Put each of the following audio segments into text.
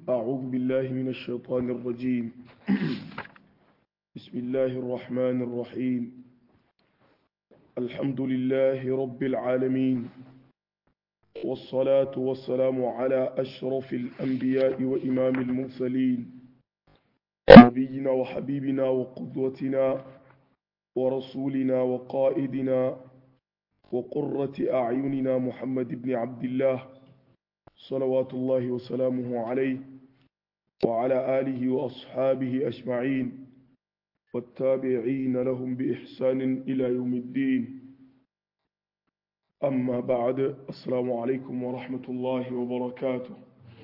أعوذ بالله من الشيطان الرجيم. بسم الله الرحمن الرحيم. الحمد لله رب العالمين، والصلاة والسلام على أشرف الأنبياء وإمام المرسلين، نبينا وحبيبنا وقدوتنا ورسولنا وقائدنا وقرة أعيننا محمد بن عبد الله صلوات الله وسلامه عليه وعلى آله وأصحابه أجمعين والتابعين لهم بإحسان إلى يوم الدين. أما بعد، السلام عليكم ورحمة الله وبركاته.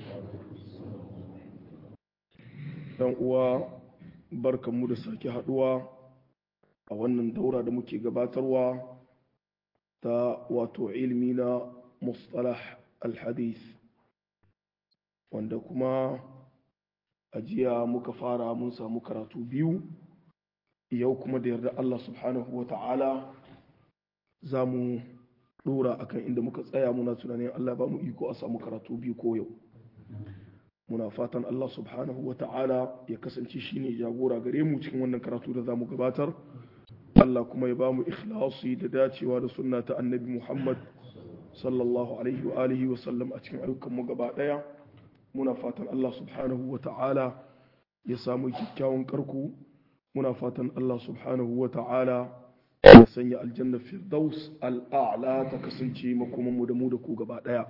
وبركة مدساكي حدوى أولا دورة دمكي قباتروا تا واتو علمنا مصطلح الحديث، wanda kuma a jiya muka fara mun samu karatu biyu. Yau kuma da yarda Allah subhanahu wa ta'ala za mu dora akan inda muka tsaya. Muna tunanin Allah ba mu iko a samu karatu biyu ko yau. Muna fatan Allah subhanahu wa ta'ala ya kasance shine jagora gare mu cikin wannan karatu da za mu gabatar. Allah kuma ya ba mu ikhlasi da dacewa da sunna ta annabi Muhammad sallallahu alaihi wa alihi wa sallam a cikin ayyukan mu gaba daya. Muna fatan Allah subhanahu wa ta'ala ya samu kyakkyawan karku. Muna fatan Allah subhanahu wa ta'ala ya sanya aljanna firdaus al'a'la ta kasance makomanmu da mu da ku gaba daya.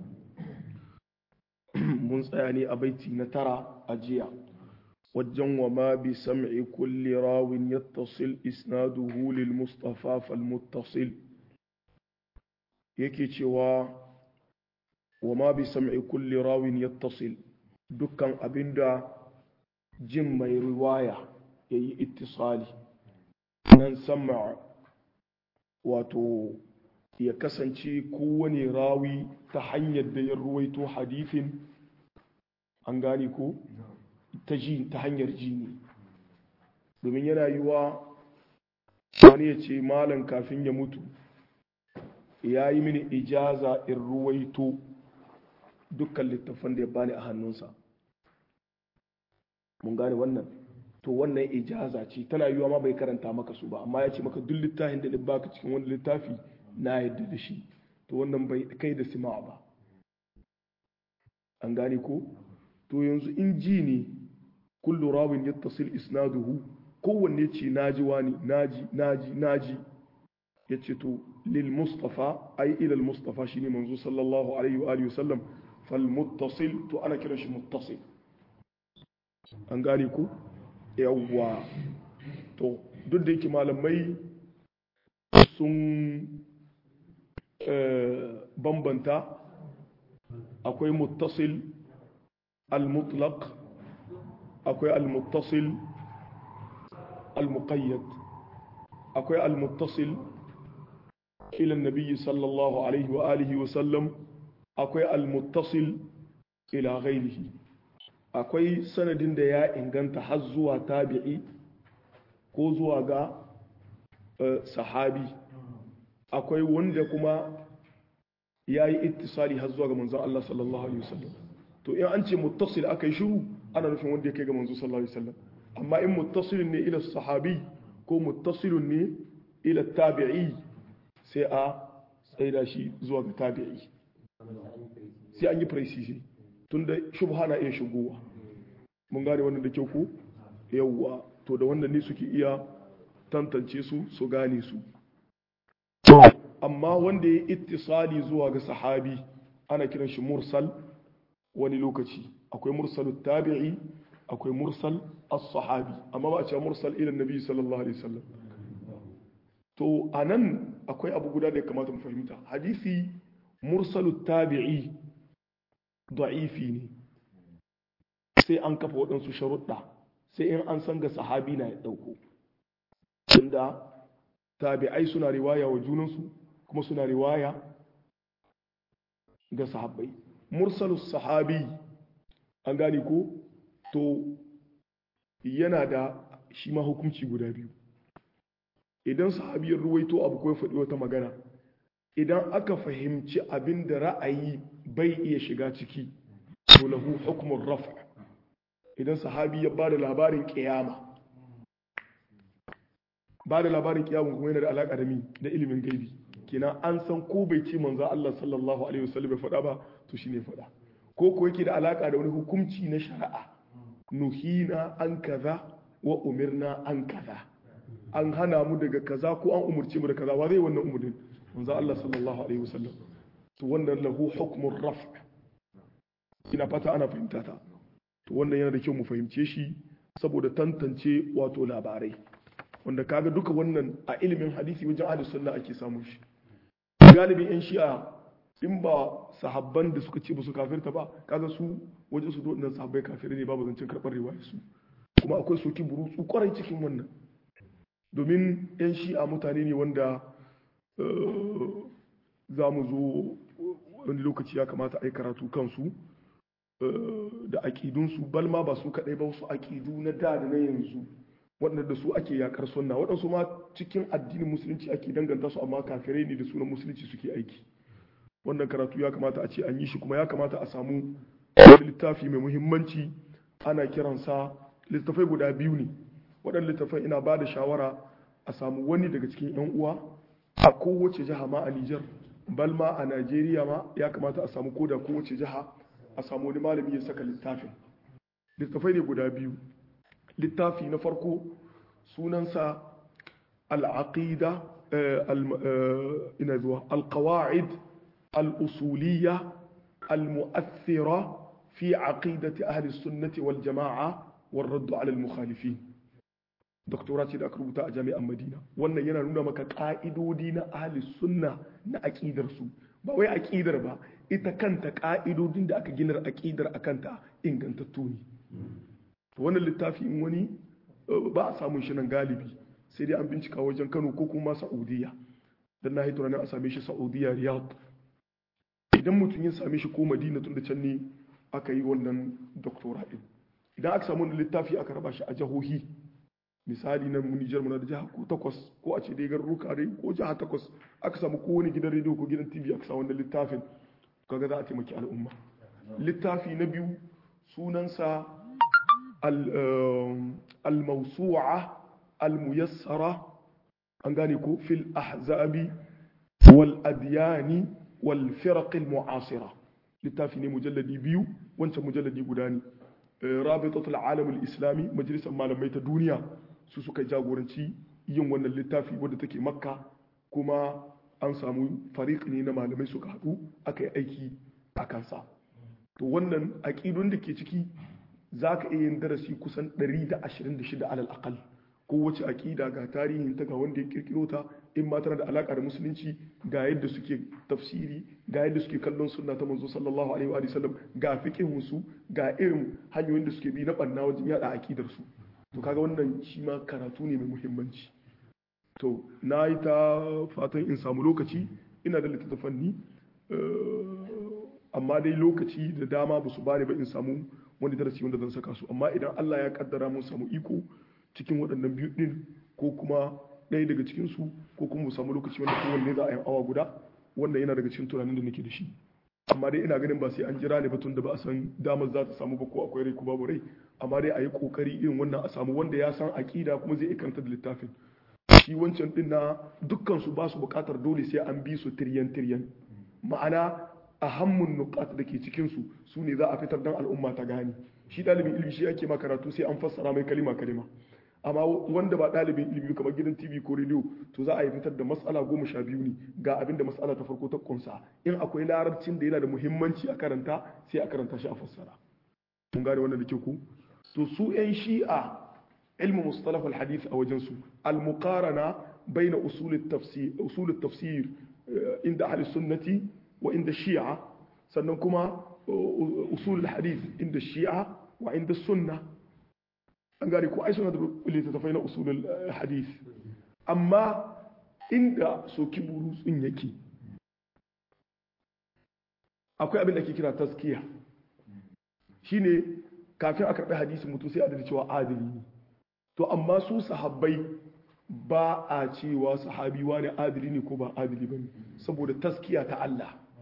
Mun tsaya ne a baiti na 9 a jiya, wajen wa ma bi sam'i kulli rawin yattasil isnaduhu lil mustafa fal muttasil. Yake cewa wa ma bi sam'i kulli rawin yattasil, dukkan abinda jin mai riwaya yayi ittisali. Nan sam'a wato ya kasance kowane rawi ta hanyar da ya ruwaito hadithin, an gane ko ta hanyar ji ne. Domin yana yiwa wani ya ce malam kafin ya mutu ya yi mini ijaza in ruwaito dukkan littafan da ya bani a hannunsa. Mun gane wannan? To wannan ijaza ce, tana yiwa ma bai karanta maka su ba, amma ya ce maka duk littafin da baka cikin wani littafi na yadda da shi. To wannan bai kai da sima ba. An gane ko? To yanzu in ji ne kullu rawin yattasil isnaduhu, kowanne ce naji wani naji ya ce to lil mustafa ai ila al mustafa shine manzo sallallahu alaihi wa alihi wasallam fal muttasil, to ana kiran shi muttasil. An gane ko? Yawwa. To duk da yake malamai sun bambanta, akwai muttasil al-mutlaq, akwai al-muttasil al-muqayyad, akwai al-muttasil ila an-nabi sallallahu alaihi wa alihi wa sallam, akwai al-muttasil ila ghairihi. Akwai sanadin da ya inganta har zuwa tabi'i ko zuwa ga sahabi, akwai wanda kuma ya yi ittisali har zuwa ga manzon Allah sallallahu alaihi wasallam. To in an ce muttasil aka yi shiru, ana nufin wanda ya kai ga manzon sallallahu alaihi wasallam. Amma in muttasilun ne ila sahabi ko muttasilun ne ila tabi'i, sai a tsaida shi zuwa ga tabi'i, sai an yi precise, tunda shubha na iya shigowa. Mun gane wannan da kyau ko? Yawwa. To da wannan ne suke iya tantance su gane su. Amma wanda ya ittisali zuwa ga sahabi ana kiran shi mursal. Wani lokaci akwai mursalut tabi'i, akwai mursal as-sahabi, amma ba a ce mursal ila nabi sallallahu alaihi wasallam. To anan akwai abu guda da ya kamata mu fahimta. Hadisi mursalut tabi'i da'ifi ne, sai an kafa waɗansu sharuɗa, sai in an san ga sahabi na ya ɗauko. Tunda tabi'ai suna riwaya wa junansu kuma suna riwaya ga sahabbai. Mursalus sahabi, an gane ko? To yana da shi ma hukunci guda biyu. Idan sahabi ya ruwaito abu ko ya faɗi wata magana, idan aka fahimci abin da ra'ayi bai iya shiga ciki, to lahu hukmun raf' idan sahabi ya bada labarin kiyama bada labarin kiyama kuma yana da alaka da mi da ilimin gaibi kenan an san ko bai ce manzo Allah sallallahu alaihi wasallam ya faɗa ba to shine faɗa ko yake da alaka da wani hukunci na shari'a nuhina an kaza wa umirna an kaza an hana mu daga kaza ko an umurce mu da kaza wa zai wannan umurnin manzo Allah sallallahu alaihi wasallam to wannan lahu hukmun raf' ina fata ana fahimta ta to wannan yana da kyau mu fahimce shi saboda tantance wato labarai wanda kaga duka wannan a ilimin hadisi wajen ahlus sunna ake samun shi galibin yan shi'a in ba sahabban da suka ce ba su kafirta ba kaga su wajen su dodin sahabbai kafirai ne babu zancen karɓar riwayar su kuma akwai soki burutsu kwarai cikin wannan domin yan shi'a mutane ne wanda za mu zo wani lokaci ya kamata a yi karatu kansu da aƙidunsu balma ba su kaɗai ba wasu aƙidu na da na yanzu waɗanda da su ake yakar sunna waɗansu ma cikin addinin musulunci ake danganta su amma kafirai ne da sunan musulunci suke aiki wannan karatu ya kamata a ce an yi shi kuma ya kamata a samu wani littafi mai muhimmanci ana kiransa littafai guda biyu ne waɗannan littafai ina ba da shawara a samu wani daga cikin 'yan uwa a kowace jiha ma a Nijar balma a Najeriya ma ya kamata a samu koda kowace jiha a samu wani malami ya saka littafin littafai ne guda biyu littafi na farko sunansa al-aqida ina zuwa al-qawaid al-usuliyya al-mu'athira fi aqidati ahli sunnati wal jama'a war radd ala al-mukhalifin doktora ce da aka rubuta a jami'an Madina wannan yana nuna maka ka'idodi na ahli sunna na aqidar su ba wai aqidar ba ita kanta ka'idodin da aka gina aqidar akanta ingantattu ne wannan littafi in wani ba a samun shi nan galibi sai dai an bincika wajen Kano ko kuma Saudiya dan na hito a same shi Saudiya Riyadh idan mutum ya same shi ko Madina tun da can ne aka yi wannan doctora din idan aka samu wannan littafi aka raba shi a jahohi misali nan Nijar muna da jiha ko 8 ko a ce dai garuruka dai ko jiha 8 aka samu ko wani gidan rediyo ko gidan TV aka samu wannan littafin kaga za a taimaki al'umma littafi na biyu sunansa الموسوعة الميسرة أنغانيكو في الأحزاب والأديان والفرق المعاصرة للتافيني مجلدي بيو وانت مجلدي قداني رابطة العالم الإسلامي مجلس مالميت الدنيا سوسوكا جاغورنشي يوم وانا للتافي ودتكي مكة كما أنسامو فريق نينا مالمي سوكا هدو أكي أيكي أكانسا تو wannan aƙidun da ke ciki za ka iya yin darasi kusan 126 alal akal kowace aƙida ga tarihin ta ga wanda ya kirkiro ta in ma tana da alaƙa da musulunci ga yadda suke tafsiri ga yadda suke kallon sunna ta manzo sallallahu alaihi wa sallam ga fiqhin su ga irin hanyoyin da suke bi na banna wajen yada aƙidar su to kaga wannan shi ma karatu ne mai muhimmanci to na yi ta fatan in samu lokaci ina da littattafan ni amma dai lokaci da dama ba su bani ba in samu wani darasi wanda zan saka su amma idan Allah ya kaddara mun samu iko cikin waɗannan biyu din ko kuma ɗaya daga cikin su ko kuma mu samu lokaci wanda kowanne za a yi awa guda wanda yana daga cikin tunanin da nake da shi amma dai ina ganin ba sai an jira ne ba tun da ba a san damar za ta samu ba ko akwai rai ko babu rai amma dai a yi kokari irin wannan a samu wanda ya san aqida kuma zai karanta da littafin shi wancan din na dukkan su ba su buƙatar dole sai an bi su tiryan ma'ana ahammun nuqat da ke cikin su ne za a fitar dan al'umma ta gane shi dalibin ilimi shi ake ma karatu sai an fassara mai kalima amma wanda ba dalibin ilimi kamar gidan TV ko radio to za a yi fitar da mas'ala 12 ne ga abin da mas'ala ta farko ta kunsa in akwai larabcin da yana da muhimmanci a karanta sai a karanta shi a fassara mun gane wannan da ke ku to su yan shi'a ilmu mustalah al-hadith a wajen su al-muqarana bayna usul at-tafsir inda ahli sunnati وعند الشيعة سننكما أصول الحديث عند الشيعة وعند السنة أنقال يكون أي سنة اللي تتفين أصول الحديث أما عند سوكي بروس إن يكي أكوي أبن أكي كرا تزكية شيني كافين أكرب حديث متوسي أدري شوى عادلين تو أما سو صحابي ba a cewa sahabi wani adili ne ko ba adili ba ne saboda taskiya ta Allah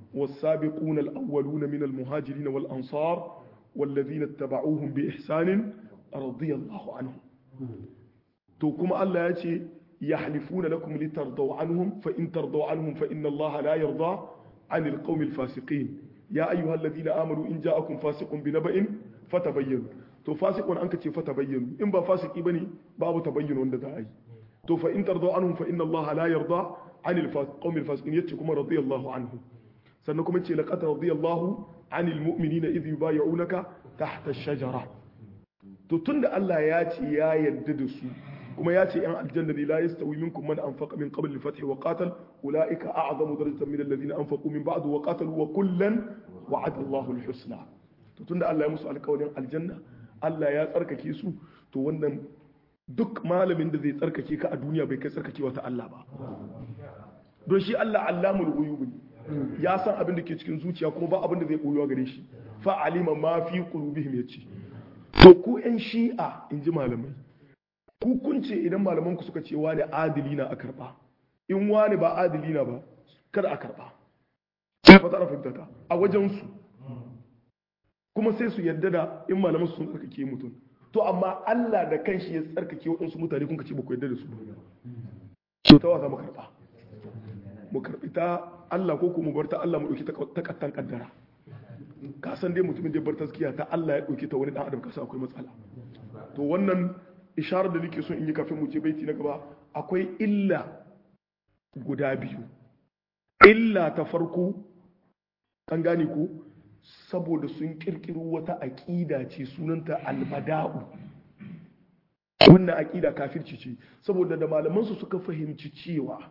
was-sabiquna al-awwaluna min al-muhajirin wal-ansar والذين اتبعوهم بإحسان رضي الله عنهم to kuma Allah ya ce yahlifuna lakum litardaw anhum fa in tardaw anhum fa inna Allah la yarda 'anil qawmil fasiqin ya ayyuhalladhina amanu in ja'akum fasiqun binaba'in fatabayyanu to fasiqun an kace fatabayyanu in ba fasiki bane babu tabayyun wanda za a yi to fa in tardaw anhum fa inna Allah la yarda 'anil qawmil fasiqin yace kuma radiyallahu anhum sannan kuma ce laqad radiyallahu 'anil mu'minina idh yubay'unaka tahta ash-shajara to tunda Allah ya ce ya yarda da su kuma ya ce yan aljanna ne la yastawi minkum man anfaqa min qabl al-fath wa qatal ulaika a'zamu darajatan min alladhina anfaqu min ba'd wa qatalu wa kullan wa'ada Allahu al-husna to tunda Allah ya musu alƙawarin aljanna Allah ya tsarkake su to wannan duk malamin da zai tsarkake ka a duniya bai kai tsarkakewa ta Allah ba don shi Allah allamul ghuyub ya san abin da ke cikin zuciya kuma ba abin da zai koyuwa gare shi fa alima ma fi qulubihim yace to ku yan shi'a inji malamai ku kun ce idan malaman ku suka ce wani adili na a karba in wani ba adili na ba kada a karba sai fata fahimta ta a wajen su kuma sai su yarda da in malaman su sun tsarkake mutum to amma Allah da kanshi ya tsarkake waɗansu mutane kun ce ba ku yarda da su ba to ta wasa mu karba mu karbi ta Allah ko kuma bar ta Allah mu dauki ta kattan kaddara ka san dai mutumin da bar taskiya ta Allah ya dauki ta wani dan adam kasa akwai matsala to wannan isharar da nake so in yi kafin mu je baiti na gaba akwai illa guda biyu illa ta farko an gane ko saboda sun kirkiro wata aqida ce sunanta albada'u wannan aqida kafirci ce saboda da malaman su suka fahimci cewa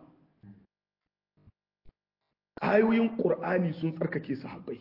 ayoyin Qur'ani sun tsarkake sahabbai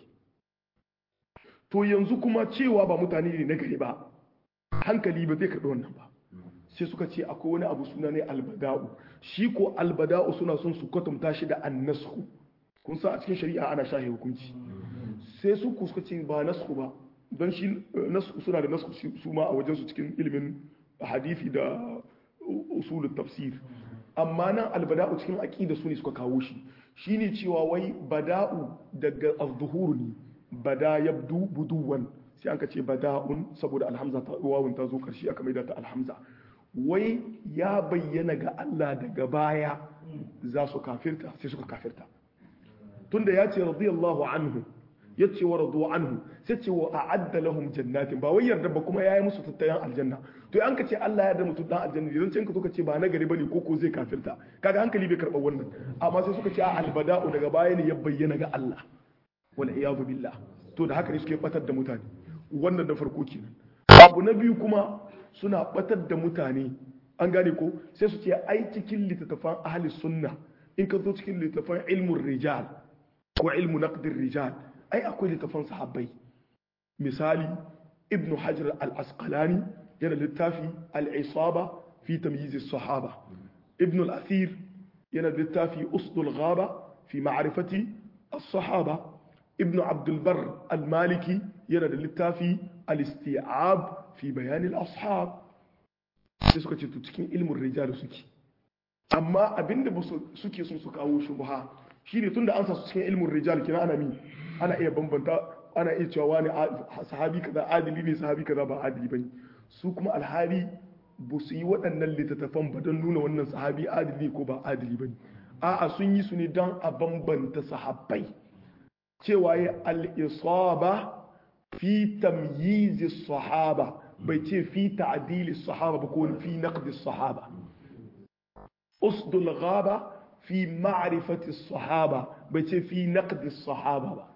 to yanzu kuma cewa ba mutane ne na gari ba hankali ba zai karɓi wannan ba sai suka ce akwai wani abu suna ne albada'u shi ko albada'u suna son su kwatanta shi da annasku kun sa a cikin shari'a ana shahe hukunci sai su ku suka ce ba nasku ba don shi nasku suna da nasku su ma a wajen su cikin ilimin hadisi da usulul tafsir amma nan albada'u cikin aqida su ne suka kawo shi shine cewa wai bada'u daga az-zuhur ne bada yabdu buduwan sai aka ce bada'un saboda alhamza ta wawun ta zo karshe aka maida ta alhamza wai ya bayyana ga Allah daga baya za su kafirta sai suka kafirta tunda ya ce radiyallahu anhu ya ce wa radu anhu sai ce wa a'adda lahum jannatin ba wai yarda ba kuma yayi musu tattayan aljanna to an ka ce Allah ya yarda mutum dan aljanna idan can ka zo ka ce ba na gari bane ko zai kafirta kaga hankali bai karɓa wannan amma sai suka ce a albada'u daga baya ne ya bayyana ga Allah wal iyadu billah to da haka ne suke batar da mutane wannan da farko kenan abu na biyu kuma suna batar da mutane an gane ko sai su ce ai cikin littattafan ahli sunna in ka zo cikin littattafan ilmun rijal ko ilmu naqdir rijal ai akwai littattafan sahabbai misali ibnu hajar al-asqalani yana littafi al-isaba fi tamyiz as-sahaba ibnu al-athir yana littafi usdul ghaba fi ma'rifati as-sahaba ibnu abdul bar al-maliki yana da littafi al-isti'ab fi bayan al-ashab sai suka ce to cikin ilmin rijal suke amma abinda suke sun su kawo shubha shine tunda an sa su cikin ilmin rijal kina ana iya bambanta ana iya cewa wani sahabi kaza adili ne sahabi kaza ba adili bane su kuma alhali ba su yi waɗannan littattafan ba don nuna wannan sahabi adili ko ba adili bane a'a sun yi su ne don a bambanta sahabbai cewa ya al-isaba fi tamyiz sahaba bai ce fi ta'dil sahaba ba ko fi naqd sahaba usdul ghaba fi ma'rifati sahaba bai ce fi naqd sahaba ba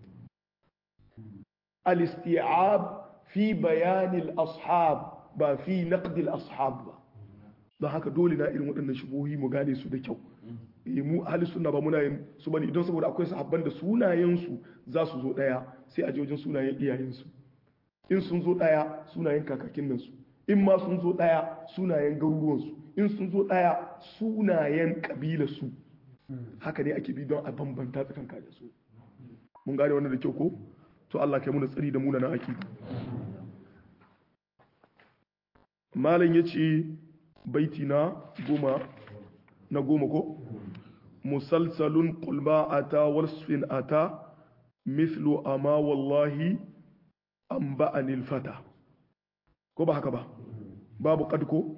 al-isti'ab fi bayan al-ashab ba fi naqd al-ashab ba don haka dole na irin waɗannan shubuhi mu gane su da kyau mu ahli sunna ba muna yin su bane don saboda akwai sahabban da sunayen su za su zo daya sai a je wajen sunayen iyayen su in sun zo daya sunayen kakakin nan su in ma sun zo daya sunayen garuruwan su in sun zo daya sunayen kabila su haka ne ake bi don a bambanta tsakanka da su mun gane wannan da kyau ko to Allah kai mu tsari da mu na akida malam yace baiti na goma ko musalsalun qul ma ata wasfin ata mithlu ama wallahi anba'ani al-fata ko ba haka ba babu qad ko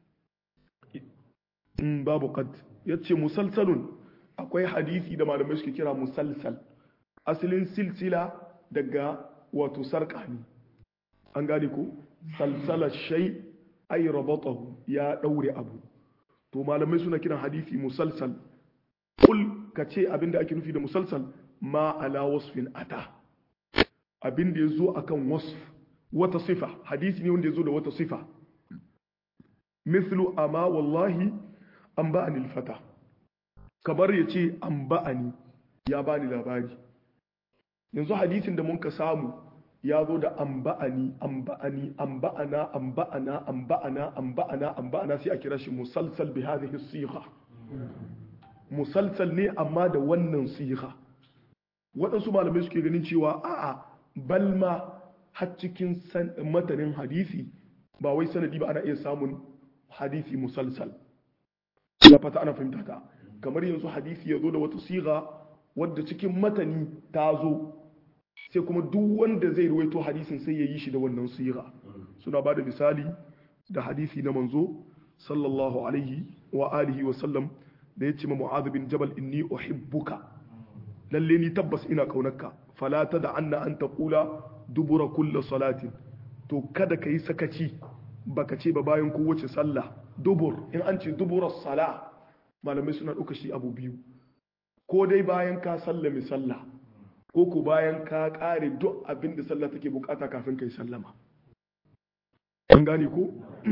babu qad yace musalsalun akwai hadisi da malamai suke kira musalsal asalin silsila daga wato sarka ne an gane ko salsala shay ay rabatahu ya daure abu to malamai suna kiran hadisi musalsal kul kace abinda ake nufi da musalsal ma ala wasfin ata abinda yazo akan wasf wata sifa hadisi ne wanda yazo da wata sifa mithlu ama wallahi an ba'ani al-fata kamar yace an ba'ani ya bani labari yanzu hadisin da mun ka samu ya zo da amba'ani amba'ani amba'ana amba'ana amba'ana amba'ana amba'ana sai a kira shi musalsal bi hadhihi sigha musalsal ne amma da wannan sigha waɗansu malamai suke ganin cewa a'a balma har cikin matanin hadisi ba wai sanadi ba ana iya samun hadisi musalsal ina fata ana fahimta ta kamar yanzu hadisi ya zo da wata sigha wadda cikin matani ta zo sai kuma duk wanda zai ruwaito hadisin sai ya yi shi da wannan siga suna ba da misali da hadisi na manzo sallallahu alaihi wa alihi wa sallam da ya ce ma mu'adh bin jabal inni uhibbuka lalle ni tabbas ina kaunarka fala da anna an taqula dubura kulli salatin to kada kai sakaci baka ce ba bayan kowace sallah dubur in an ce dubura sala malamai suna ɗauka shi abu biyu ko dai bayan ka sallame sallah ko ku bayan ka kare duk abin da sallah take bukata kafin kai sallama an gane ko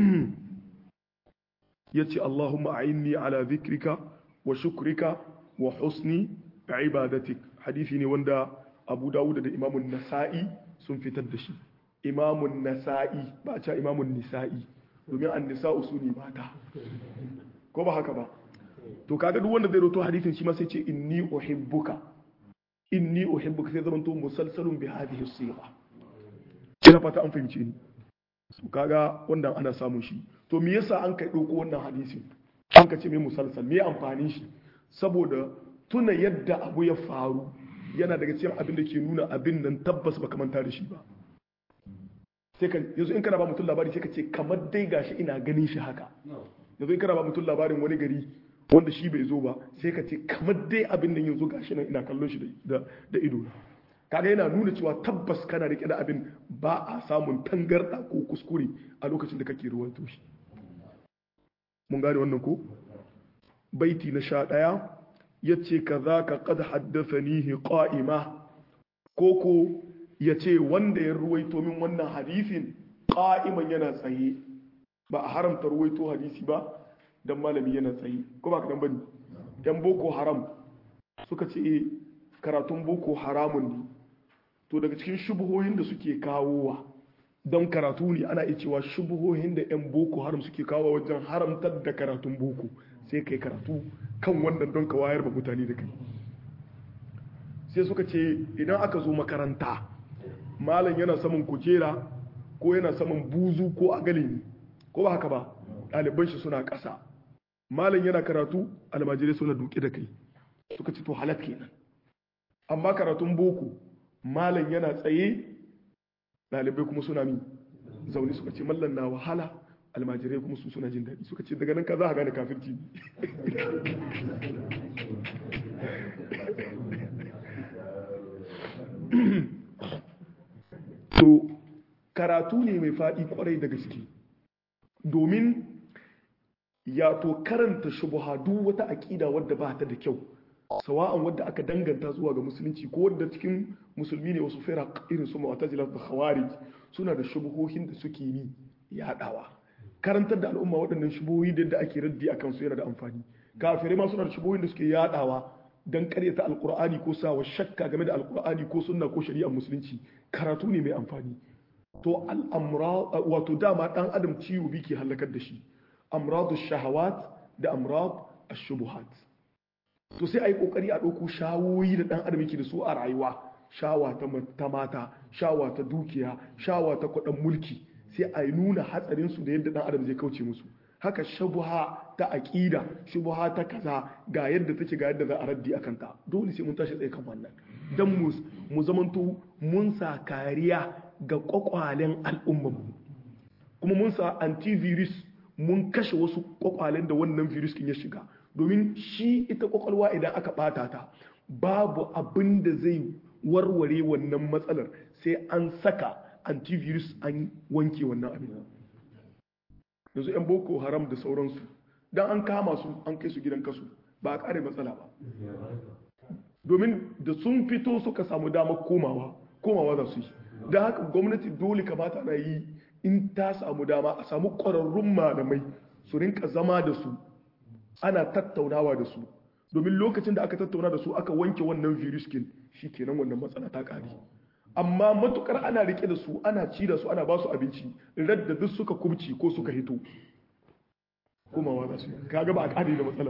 yace Allahumma a'inni ala dhikrika wa shukrika wa husni ibadatik hadisi ne wanda Abu Dawud da Imam Nasa'i sun fitar da shi Imam Nasa'i ba a Imam Nisa'i domin an-nisa'u suni mata ko ba haka ba to kaga duk wanda zai roto hadisin shi ma sai ce inni uhibbuka sai zaman to musalsalun bi hadhihi as-sigha ina fata an fahimce ni so kaga wannan ana samun shi to me yasa an kai dauko wannan hadisin an ka ce mai musalsal me amfanin shi saboda tuna yadda abu ya faru yana daga cikin abin da ke nuna abin nan tabbas ba manta da shi ba sai ka yanzu in kana ba mutum labari sai ka ce kamar dai gashi ina ganin shi haka yanzu in kana ba mutum labarin wani gari wanda shi bai zo ba sai ka ce kamar dai abin nan yanzu gashi nan ina kallon shi da ido kaga yana nuna cewa tabbas kana rike da abin ba a samun tangarda ko kuskure a lokacin da kake ruwan shi mun gane wannan ko baiti na 11 yace kazaka qad haddathanihi qa'ima koko yace wanda ya ruwaito min wannan hadisin qa'iman yana tsaye ba a haramta ruwaito hadisi ba dan malami yana tsaye ko ba ka dan bane yan boko haram suka ce karatun boko haramun ne to daga cikin shubuhohin da suke kawowa don karatu ne ana iya cewa shubuhohin da yan boko haram suke kawo wajen haramtar da karatun boko sai kai karatu kan wannan don ka wayar ba mutane da kai sai suka ce idan aka zo makaranta malam yana saman kujera ko yana saman buzu ko agalini ko ba haka ba ɗaliban shi suna ƙasa malam yana karatu almajirai suna duke da kai suka ce to halat kenan amma karatun boko malam yana tsaye ɗalibai kuma suna mi zaune suka ce mallan na wahala almajirai kuma su suna jin daɗi suka ce daga nan ka za a gane kafirci to karatu ne mai faɗi kwarai da gaske domin ya to karanta shubha duk wata aƙida wadda ba ta da kyau sawa'an wadda aka danganta zuwa ga musulunci ko wadda cikin musulmi ne wasu firaq irin su mu'tazila da khawarij suna da shubuhohin da suke yi yadawa karantar da al'umma waɗannan shubuhohi da yadda ake raddi akan su yana da amfani kafirai ma suna da shubuhohin da suke yadawa dan karyata alqur'ani ko sawa shakka game da alqur'ani ko sunna ko shari'ar musulunci karatu ne mai amfani to al'amra wato dama dan adam ciwo bi ke halakar da shi amradu shahawat da amrad ash-shubuhat to sai a yi kokari a ɗauko shawoyi da ɗan adam yake da su a rayuwa shawa ta mata shawa ta dukiya shawa ta kwaɗan mulki sai a yi nuna hatsarinsu da yadda ɗan adam zai kauce musu haka shubha ta aqida shubha ta kaza ga yadda take ga yadda za a raddi akan ta dole sai mun tashi tsaye kan wannan dan mu zamanto mun sa kariya ga kwakwalen al'ummar mu kuma mun sa antivirus mun kashe wasu kwakwalen da wannan virus kin ya shiga domin shi ita kwakwalwa idan aka bata ta babu abin da zai warware wannan matsalar sai an saka antivirus an wanke wannan abin yanzu 'yan boko haram da sauransu don an kama su an kai su gidan kasu ba a kare matsala ba domin da sun fito suka samu damar komawa za su yi don haka gwamnati dole kamata na yi in ta samu dama a samu ƙwararrun malamai su rinka zama da su ana tattaunawa da su domin lokacin da aka tattauna da su aka wanke wannan virus kin shi kenan wannan matsala ta ƙare amma matukar ana rike da su ana ci da su ana ba su abinci radda duk suka kubci ko suka hito komawa za su kaga ba a ƙare da matsalar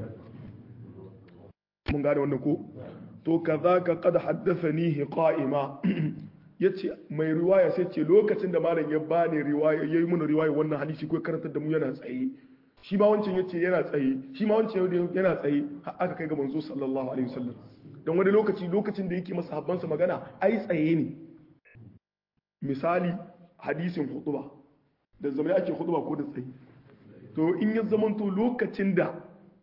mun gane wannan ko to kazaka qad haddathani qa'ima yace mai riwaya sai ce lokacin da malam ya bani riwaya yayi mun riwaya wannan hadisi ko karantar da mu yana tsaye shi ma wancan yace yana tsaye shi ma wancan yana tsaye har aka kai ga manzo sallallahu alaihi wasallam dan wani lokacin da yake masa habbansa magana ai tsaye ne misali hadisin hutuba da zamani ake hutuba ko da tsaye to in ya zamanto lokacin da